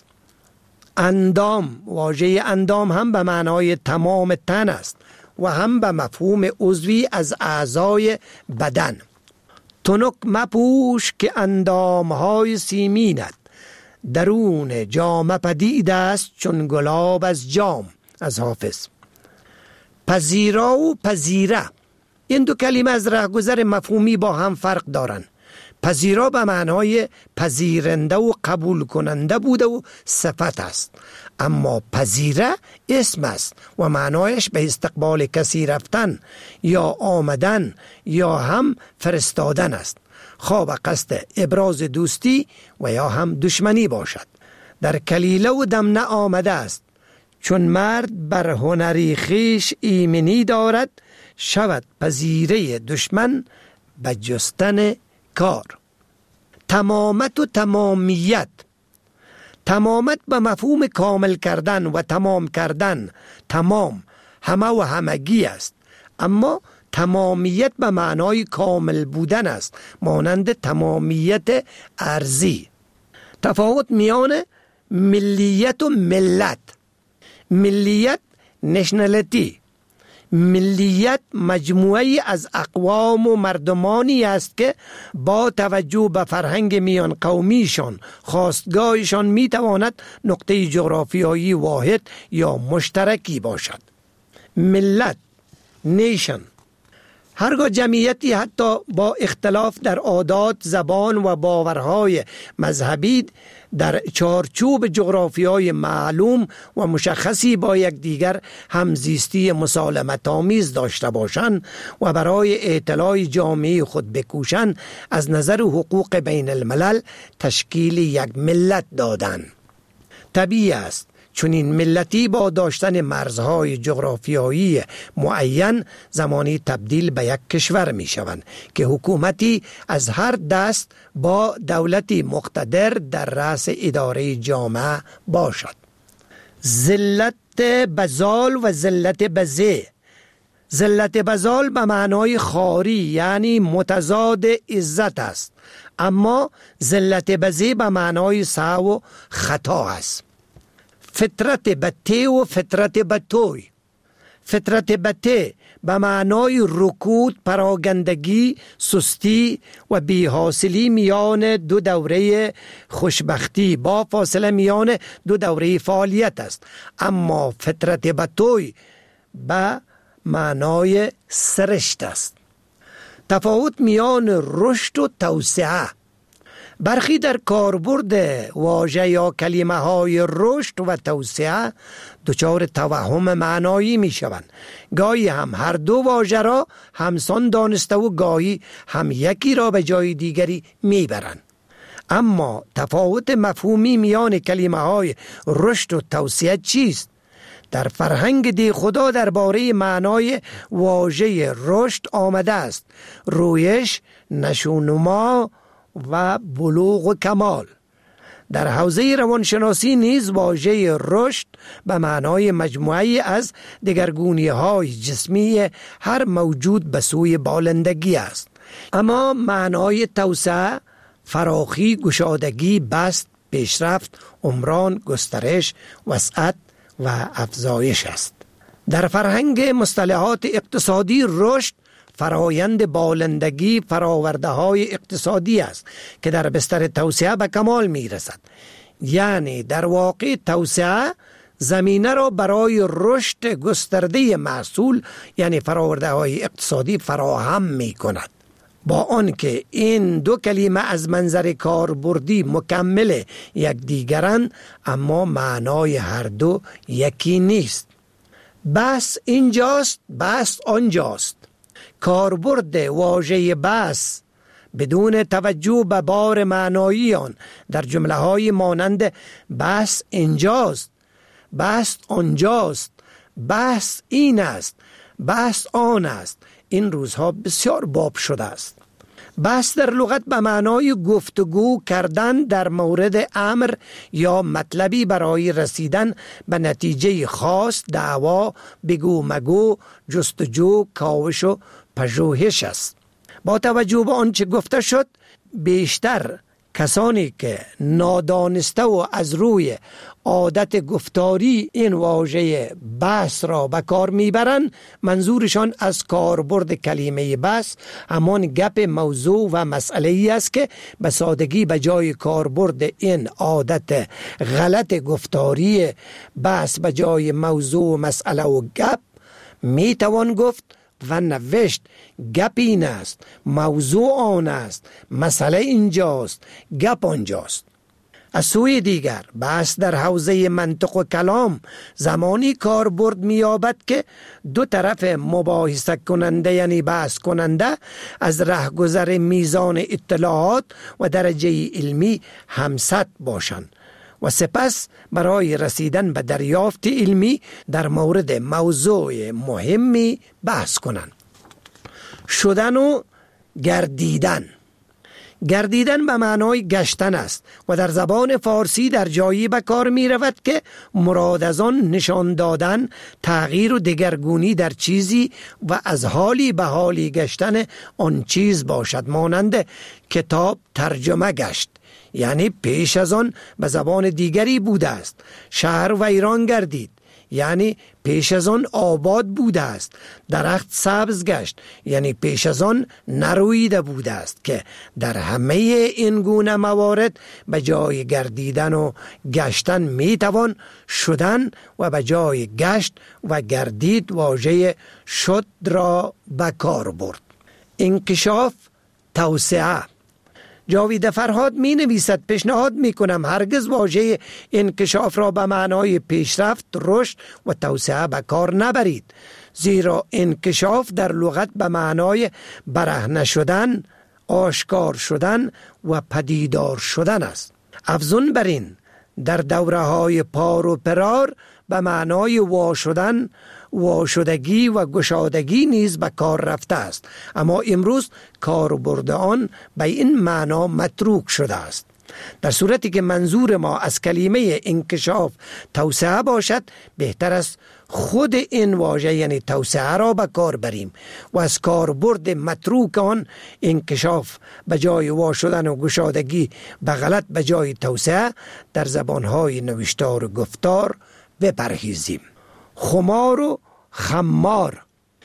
اندام. واژه اندام هم به معنای تمام تن است و هم به مفهوم عضوی از اعضای بدن. تنک مپوش که اندامهای سیمینت، درون جام پدید است چون گلاب از جام. از حافظ. پذیرا و پذیره. این دو کلمه از رهگذر مفهومی با هم فرق دارند. پذیرا به معنای پذیرنده و قبول کننده بوده و صفت است، اما پذیره اسم است و معنایش به استقبال کسی رفتن یا آمدن یا هم فرستادن است، خواه به قصد ابراز دوستی و یا هم دشمنی باشد. در کلیله و دمنه آمده است: چون مرد بر هنری خیش ایمنی دارد، شود پذیره دشمن به جستن کار. تمامت و تمامیت. تمامت به مفهوم کامل کردن و تمام کردن، تمام، همه و همگی است، اما تمامیت به معنای کامل بودن است، مانند تمامیت ارضی. تفاوت میان ملیت و ملت. ملیت نشنالیتی. ملیت مجموعی از اقوام و مردمانی است که با توجه به فرهنگ میان قومیشان، خاستگاهشان می تواند نقطه جغرافیایی واحد یا مشترکی باشد. ملت، نیشن، هرگاه جمعیتی حتی با اختلاف در عادات، زبان و باورهای مذهبی در چارچوب جغرافیای معلوم و مشخصی با یکدیگر همزیستی مسالمت آمیز داشته باشند و برای اطلاع جامعه خود بکوشند، از نظر حقوق بین الملل تشکیل یک ملت دادند. طبیعی است چون این ملتی با داشتن مرزهای جغرافیایی معین زمانی تبدیل به یک کشور می شوند که حکومتی از هر دست با دولتی مقتدر در رأس اداره جامعه باشد. ذلت بزال و ذلت بزه. ذلت بزال به معنای خاری یعنی متضاد عزت است، اما ذلت بزه به معنای سهو و خطا است. فطرت بته و فطرت بتوی. فطرت بته به معنای رکود، پراگندگی، سستی و بی‌حاصلی میان دو دوره خوشبختی با فاصله میان دو دوره فعالیت است، اما فطرت بتوی به معنای سرشت است. تفاوت میان رشد و توسعه. برخی در کاربرد واژه یا کلمه های رشد و توسعه دچار توهم معنایی می شوند. گاهی هم هر دو واژه را همسان دانسته و گاهی هم یکی را به جای دیگری می برند. اما تفاوت مفهومی میان کلمه های رشد و توسعه چیست؟ در فرهنگ دی خدا درباره معنای واژه رشد آمده است: رویش، نشونما و بلوغ و کمال. در حوزه روانشناسی نیز واژه رشد به معنای مجموعی از دگرگونی های جسمی هر موجود به سوی بالندگی است، اما معنای توسعه فراخی، گشادگی، بست، پیشرفت، عمران، گسترش، وسعت و افزایش است. در فرهنگ مصطلحات اقتصادی رشد فرایند بالندگی فراورده های اقتصادی است که در بستر توسعه به کمال می رسد. یعنی در واقع توسعه زمینه را برای رشد گسترده محصول یعنی فراورده های اقتصادی فراهم می کند. با آنکه این دو کلمه از منظر کاربردی مکمل یکدیگرند، اما معنای هر دو یکی نیست. بس اینجاست، بس آنجاست. کاربرد واژه بس بدون توجه به بار معنایی آن در جمله های مانند بس اینجاست، بس آنجاست، بس این است، بس آن است، این روزها بسیار باب شده است. بس در لغت به معنای گفتگو کردن در مورد امر یا مطلبی برای رسیدن به نتیجه خاص، دعوا، بگو مگو، جستجو، کاوش و پژوهش است. با توجه به آنچه گفته شد، بیشتر کسانی که نادانسته و از روی عادت گفتاری این واژه بس را به کار میبرند، منظورشان از کاربرد کلمه بس همان گپ موضوع و مسئله ای است که به سادگی به جای کاربرد این عادت غلط گفتاری بس به جای موضوع و مسئله و گپ میتوان گفت و نوشت گپ این است، موضوع آن است، مسئله اینجاست، گپ آنجاست. از سوی دیگر بحث در حوزه منطق و کلام زمانی کاربرد می‌یابد که دو طرف مباحثه کننده یعنی بحث کننده از رهگذر میزان اطلاعات و درجه علمی همسط باشند و سپس برای رسیدن به دریافت علمی در مورد موضوع مهمی بحث کنند. شدن و گردیدن. گردیدن به معنای گشتن است و در زبان فارسی در جایی به کار می رود که مراد از آن نشان دادن، تغییر و دگرگونی در چیزی و از حالی به حالی گشتن آن چیز باشد. مانند کتاب ترجمه گشت، یعنی پیش از آن به زبان دیگری بوده است. شهر ویران گردید، یعنی پیش از آن آباد بوده است. درخت سبز گشت، یعنی پیش از آن نرویده بوده است، که در همه این گونه موارد به جای گردیدن و گشتن میتوان شدن و به جای گشت و گردید واژه شد را به کار برد. انکشاف، توسعه. جاوید فرهاد می نویسد پیشنهاد می کنم هرگز واژه انکشاف را به معنای پیشرفت، رشد و توسعه به کار نبرید، زیرا انکشاف در لغت به معنای برهنه شدن، آشکار شدن و پدیدار شدن است. افزون بر این در دوره های پار و پرار به معنای وا شدن، واشدگی و گشادگی نیز به کار رفته است، اما امروز کاربرد آن به این معنا متروک شده است. در صورتی که منظور ما از کلمه انکشاف توسعه باشد، بهتر است خود این واژه یعنی توسعه را به کار بریم و از کاربرد متروک آن انکشاف به جای وا شدن و گشادگی به غلط به جای توسعه در زبانهای نوشتار و گفتار بپرهیزیم. خمار و خمار.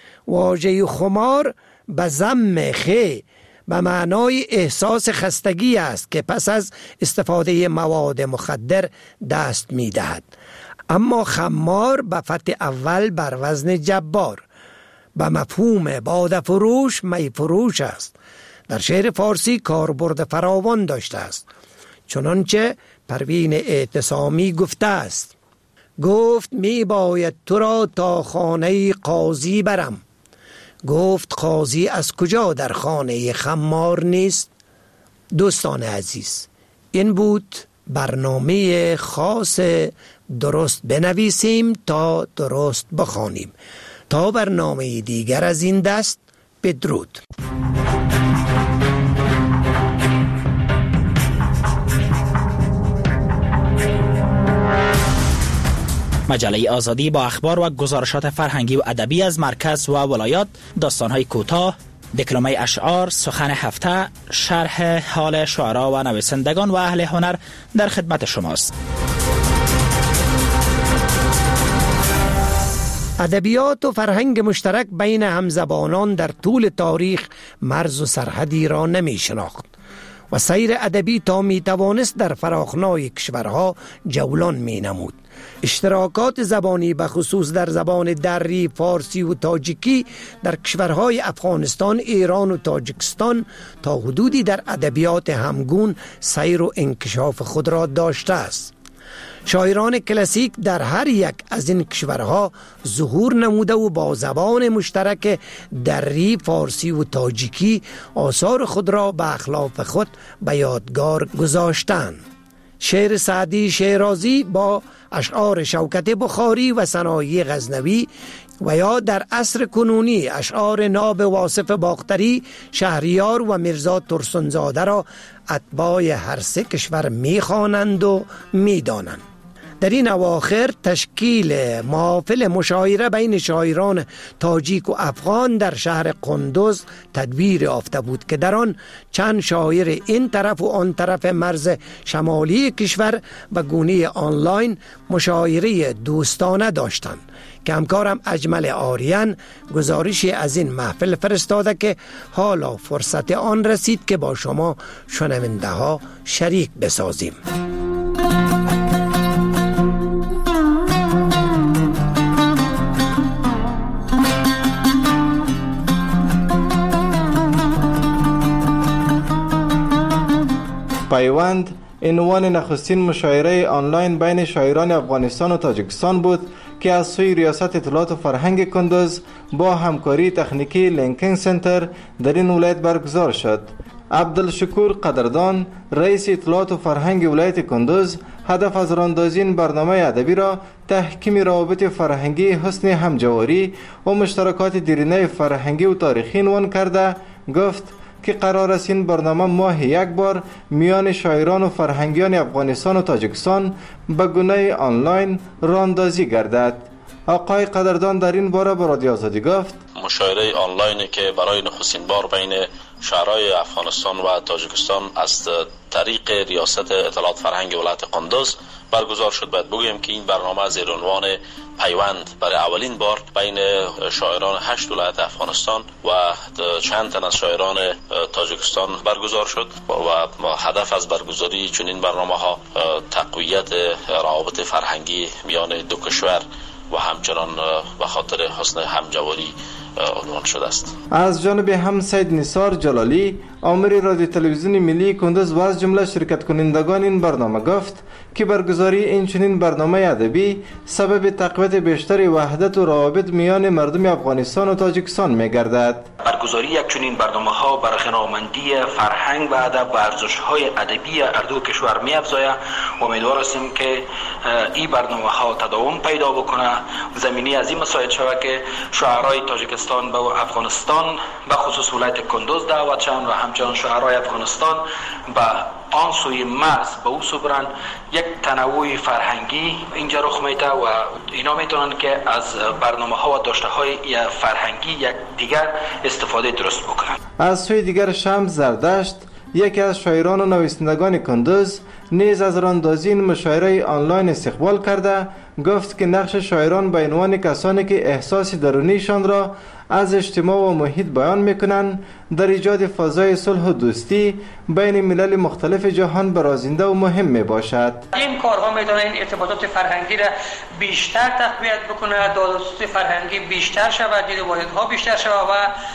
واژه خمار به ضم خ به معنای احساس خستگی است که پس از استفاده مواد مخدر دست می دهد. اما خمار به فتح اول بر وزن جبار به مفهوم باده فروش، می فروش است. در شعر فارسی کاربرد فراوان داشته است، چنانچه پروین اعتصامی گفته است: گفت می باید تو را تا خانه قاضی برم، گفت قاضی از کجا در خانه خمار نیست. دوستان عزیز، این بود برنامه خاص درست بنویسیم تا درست بخوانیم. تا برنامه دیگر از این دست، بدرود. مجله آزادی با اخبار و گزارشات فرهنگی و ادبی از مرکز و ولایات، داستان‌های کوتاه، دکلمه اشعار، سخن هفته، شرح حال شعرا و نویسندگان و اهل هنر در خدمت شماست. ادبیات و فرهنگ مشترک بین همزبانان در طول تاریخ مرز و سرحدی را نمی شناخت و سیر ادبی تا می توانست در فراخنای کشورها جولان می نمود. اشتراکات زبانی به خصوص در زبان دری، فارسی و تاجیکی در کشورهای افغانستان، ایران و تاجیکستان تا حدودی در ادبیات همگون سیر و انکشاف خود را داشته است. شاعران کلاسیک در هر یک از این کشورها ظهور نموده و با زبان مشترک دری، فارسی و تاجیکی آثار خود را به اخلاف خود به یادگار گذاشتند. شعر سعدی شیرازی با اشعار شوکت بخاری و ثنایی غزنوی و یا در عصر کنونی اشعار ناب واصف باختری، شهریار و میرزا ترسنزاده را اتباع هر سه کشور می‌خوانند و می‌دانند. در این اواخر تشکیل محافل مشاعره بین شاعران تاجیک و افغان در شهر قندوز تدبیر یافته بود که در آن چند شاعر این طرف و آن طرف مرز شمالی کشور به گونه آنلاین مشاعره دوستانه داشتند که همکارم اجمل آریان گزارشی از این محفل فرستاده که حالا فرصت آن رسید که با شما شنونده ها شریک بسازیم. پیوند عنوان نخستین مشاوره آنلاین بین شاعران افغانستان و تاجیکستان بود که از سوی ریاست اطلاعات و فرهنگ کندوز با همکاری تکنیکی لینکینگ سنتر در این ولایت برگزار شد. عبدالشکور قدردان رئیس اطلاعات و فرهنگ ولایت کندوز هدف از راندازی این برنامه ادبی را تحکیم روابط فرهنگی، حسن همجواری و مشترکات دیرینه فرهنگی و تاریخی عنوان کرده گفت که قرار است این برنامه ماه یک بار میان شاعران و فرهنگیان افغانستان و تاجیکستان به گونه آنلاین راندازی گردد. آقای قدردان در این باره به رادیو آزادی گفت مشاوره آنلاینی که برای نخستین بار بین شاعرای افغانستان و تاجیکستان از طریق ریاست اطلاعات فرهنگ ولایت قندوز برگزار شد. باید بگویم که این برنامه زیر عنوان پیوند برای اولین بار بین شاعران هشت ولایت افغانستان و چند تن از شاعران تاجیکستان برگزار شد و هدف از برگزاری چنین برنامه ها تقویت روابط فرهنگی میان دو کشور و همچنان به خاطر حسن همجواری عنوان شده است. از جانب هم سید نثار جلالی آمر رادیو تلویزیون ملی کندوز و از جمله شرکت کنندگان این برنامه گفت که برگزاری این چنین برنامه ادبی سبب تقویت بیشتر وحدت و روابط میان مردم افغانستان و تاجیکستان می‌گردد. برگزاری یک چنین برنامه ها بر غنامندی فرهنگ و ادب و ارزش های ادبی هر دو کشور می‌افزاید و امیدوار هستیم که این برنامه ها تداوم پیدا بکنه، زمینی از این مساعد شود که شاعرای تاجیکستان به افغانستان به خصوص ولایت کندوز دعوت شوند و همچنان شاعرای افغانستان به آن سوی مرز به او سبرن. یک تنوع فرهنگی اینجا رخ میده و اینا میتونن که از برنامه ها و داشته های فرهنگی یک دیگر استفاده درست بکنن. از سوی دیگر شمس زردشت یکی از شاعران و نویسندگان کندوز نیز از راندازی این مشاعره آنلاین استقبال کرده گفت که نقش شاعران به عنوان کسانی که احساس درونیشان را از اجتماع و محیط بیان میکنند در ایجاد فضای صلح و دوستی بین ملل مختلف جهان برازنده و مهم می باشد. این کارها میتونه این ارتباطات فرهنگی را بیشتر تقویت بکنه، دادرسی فرهنگی بیشتر شود، دید واحدها بیشتر شود و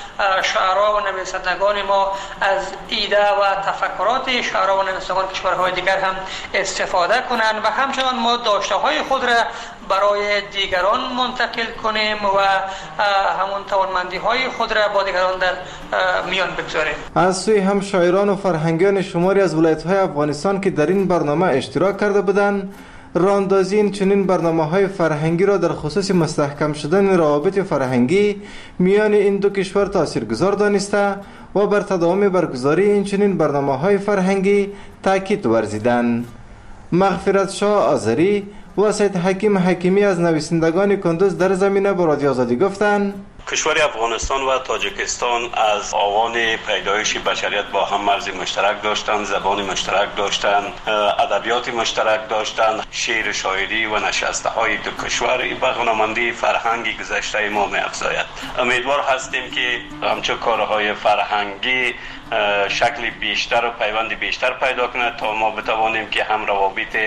شاعرها و نویسندگان ما از ایده و تفکرات شاعرها و نویسندگان کشورهای دیگر هم استفاده کنند و همچنان ما داشته های خود را برای دیگران منتقل کنیم و همون توانمندی های خود را با دیگران در میان بگذاریم. از سوی هم شاعران و فرهنگیان شماری از ولایت‌های افغانستان که در این برنامه اشتراک کرده بودند راندازی این چنین برنامه‌های فرهنگی را در خصوص مستحکم شدن روابط فرهنگی میان این دو کشور تاثیرگذار دانسته و بر تداوم برگزاری این چنین برنامه‌های فرهنگی تاکید ورزیدند. مغفرت شاه آذری و سید حکیم حکیمی از نویسندگان کندوز در زمینه با رادیو آزادی گفتند کشور افغانستان و تاجیکستان از آوان پیدایش بشریت با هم مرز مشترک داشتند، زبان مشترک داشتند، ادبیات مشترک داشتند، شعر شاعری و نشسته های دو کشور به غنامندی فرهنگی گذشته ما می‌افزاید. امیدوار هستیم که همچون کارهای فرهنگی شکل بیشتر و پیوند بیشتر پیدا کنه تا ما بتوانیم که هم روابط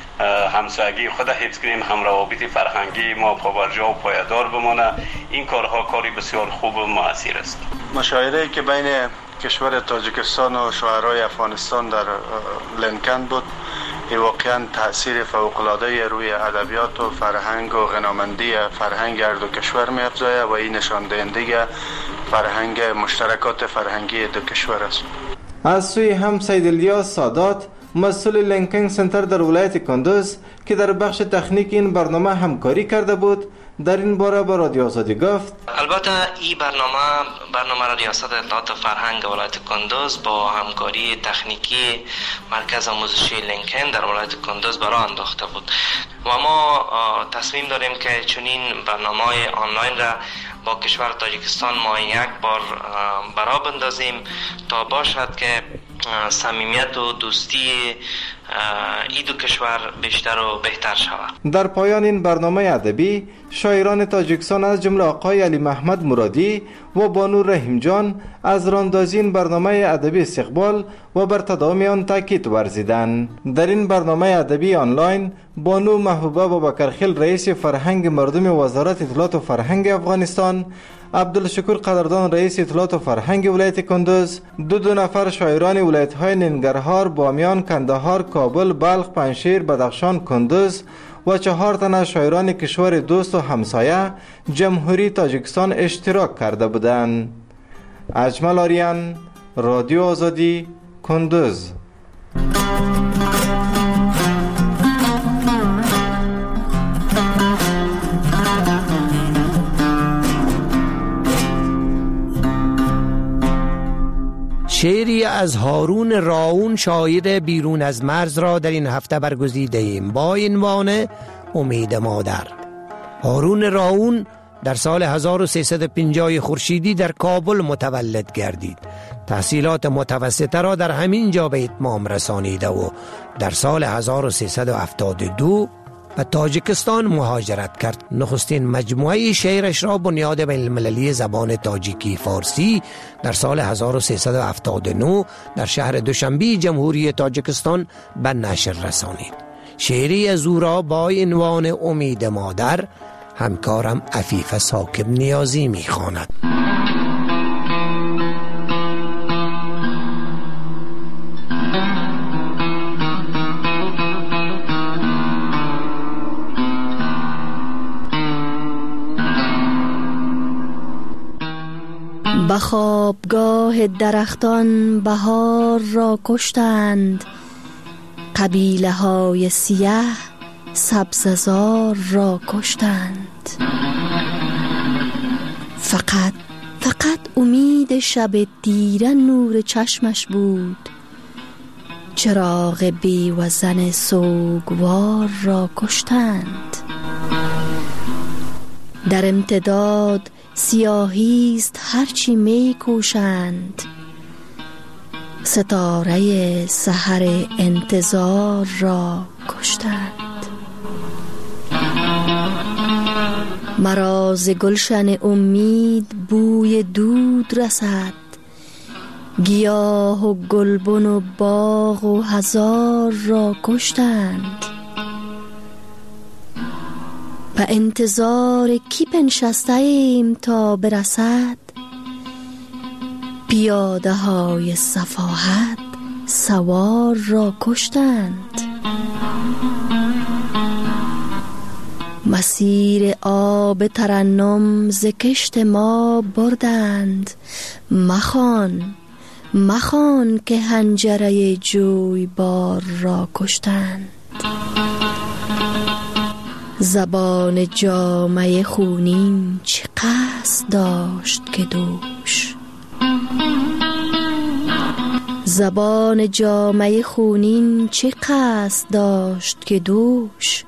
همسایگی خود حفظ کنیم، هم روابط فرهنگی ما پابرجا و پایدار بمانه. این کارها کاری بسیار خوب و مؤثر است. مشاعره‌ای که بین کشور تاجیکستان و شاعرای افغانستان در لنکن بود این واقعا تاثیر فوق‌العاده روی ادبیات و فرهنگ و غنامندی فرهنگ هر دو کشور می‌افزاید و این نشان دهنده فرهنگ مشترکات فرهنگی دو کشور است. از سوی هم سید الیاس سادات مسئول لینکینگ سنتر در ولایت کندوز که در بخش تکنیک این برنامه همکاری کرده بود در این باره با رادیو آزادی گفت البته این برنامه برنامه را ریاست اطلاعات فرهنگ ولایت کندوز با همکاری تکنیکی مرکز آموزشی لینکن در ولایت کندوز برای انداخته بود و ما تصمیم داریم که چنین برنامه‌های آنلاین را با کشور تاجیکستان ما یک بار برا بندازیم تا باشد که صمیمیت و دوستی این دو کشور بیشتر و بهتر شود. در پایان این برنامه ادبی شاعران تاجیکستان از جمله آقای علی محمد مرادی و بانو رحیم جان از راندازی این برنامه ادبی استقبال و بر تداوم آن تاکید ورزیدند. در این برنامه ادبی آنلاین بانو محبوبه بابکرخیل رئیس فرهنگ مردم وزارت اطلاعات و فرهنگ افغانستان، عبدالشکور قدردان رئیس اطلاعات و فرهنگ ولایت کندوز، دو دو نفر شاعران ولایت‌های ننگرهار، بامیان، کندهار، کابل، بلخ، پنجشیر، بدخشان، کندوز و چهار تن از شاعران کشور دوست و همسایه جمهوری تاجیکستان اشتراک کرده بودند. اجمل آریان، رادیو آزادی، کندوز. شعری از هارون راون شاعر بیرون از مرز را در این هفته برگزیده ایم با عنوان امید مادر. هارون راون در سال هزار و سیصد و پنجاه خورشیدی در کابل متولد گردید. تحصیلات متوسطه را در همین جا به اتمام رسانیده و در سال هزار و سیصد و هفتاد و دو به تاجیکستان مهاجرت کرد. نخستین مجموعه شعرش را بنیاد بین المللی زبان تاجیکی فارسی در سال هزار و سیصد و هفتاد و نه در شهر دوشنبه جمهوری تاجیکستان به نشر رسانید. شعری از او را با عنوان امید مادر همکارم عفیف ساکب نیازی می‌خواند. به خوابگاه درختان بهار را کشتند، قبیله های سیاه سبززار را کشتند. فقط فقط امید شب دیره نور چشمش بود، چراغ بیوزن سوگوار را کشتند. در امتداد سیاهیست هرچی می کوشند، ستاره سحر انتظار را کشتند. مرا ز گلشن امید بوی دود رسد، گیاه و گلبن و باغ و هزار را کشتند. به انتظار کی بنشسته ایم تا برسد، پیاده های صفاحت سوار را کشتند. مسیر آب ترنم ز کشت ما بردند، مخوان مخوان که حنجره جویبار را کشتند. زبان جامه خونین چه قصد داشت که دوش، زبان جامه خونین چه قصد داشت که دوش،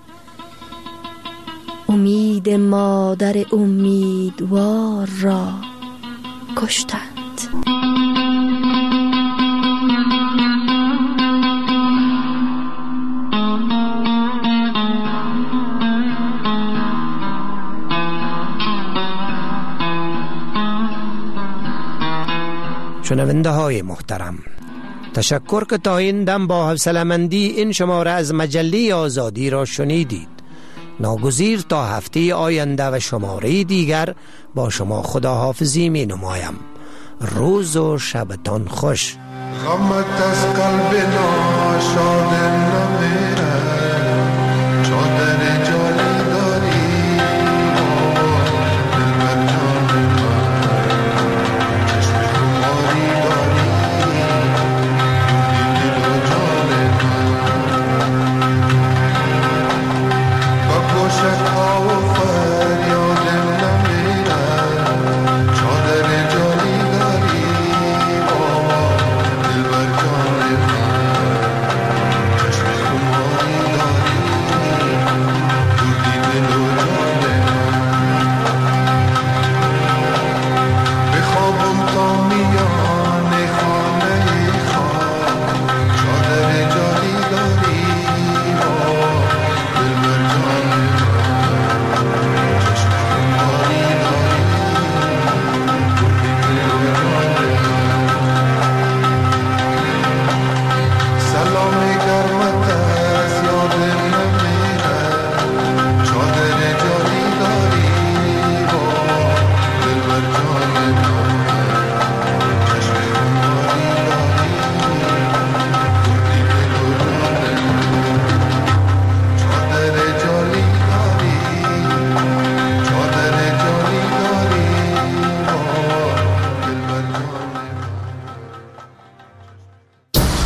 امید مادر امیدوار را کشتند. شنونده های محترم، تشکر که تا این دم با حوصله‌مندی این شماره از مجله آزادی را شنیدید. ناگزیر تا هفته آینده و شماره دیگر با شما خداحافظی می نمایم. روز و شبتان خوش. غمت از قلب ناشاد نمیره،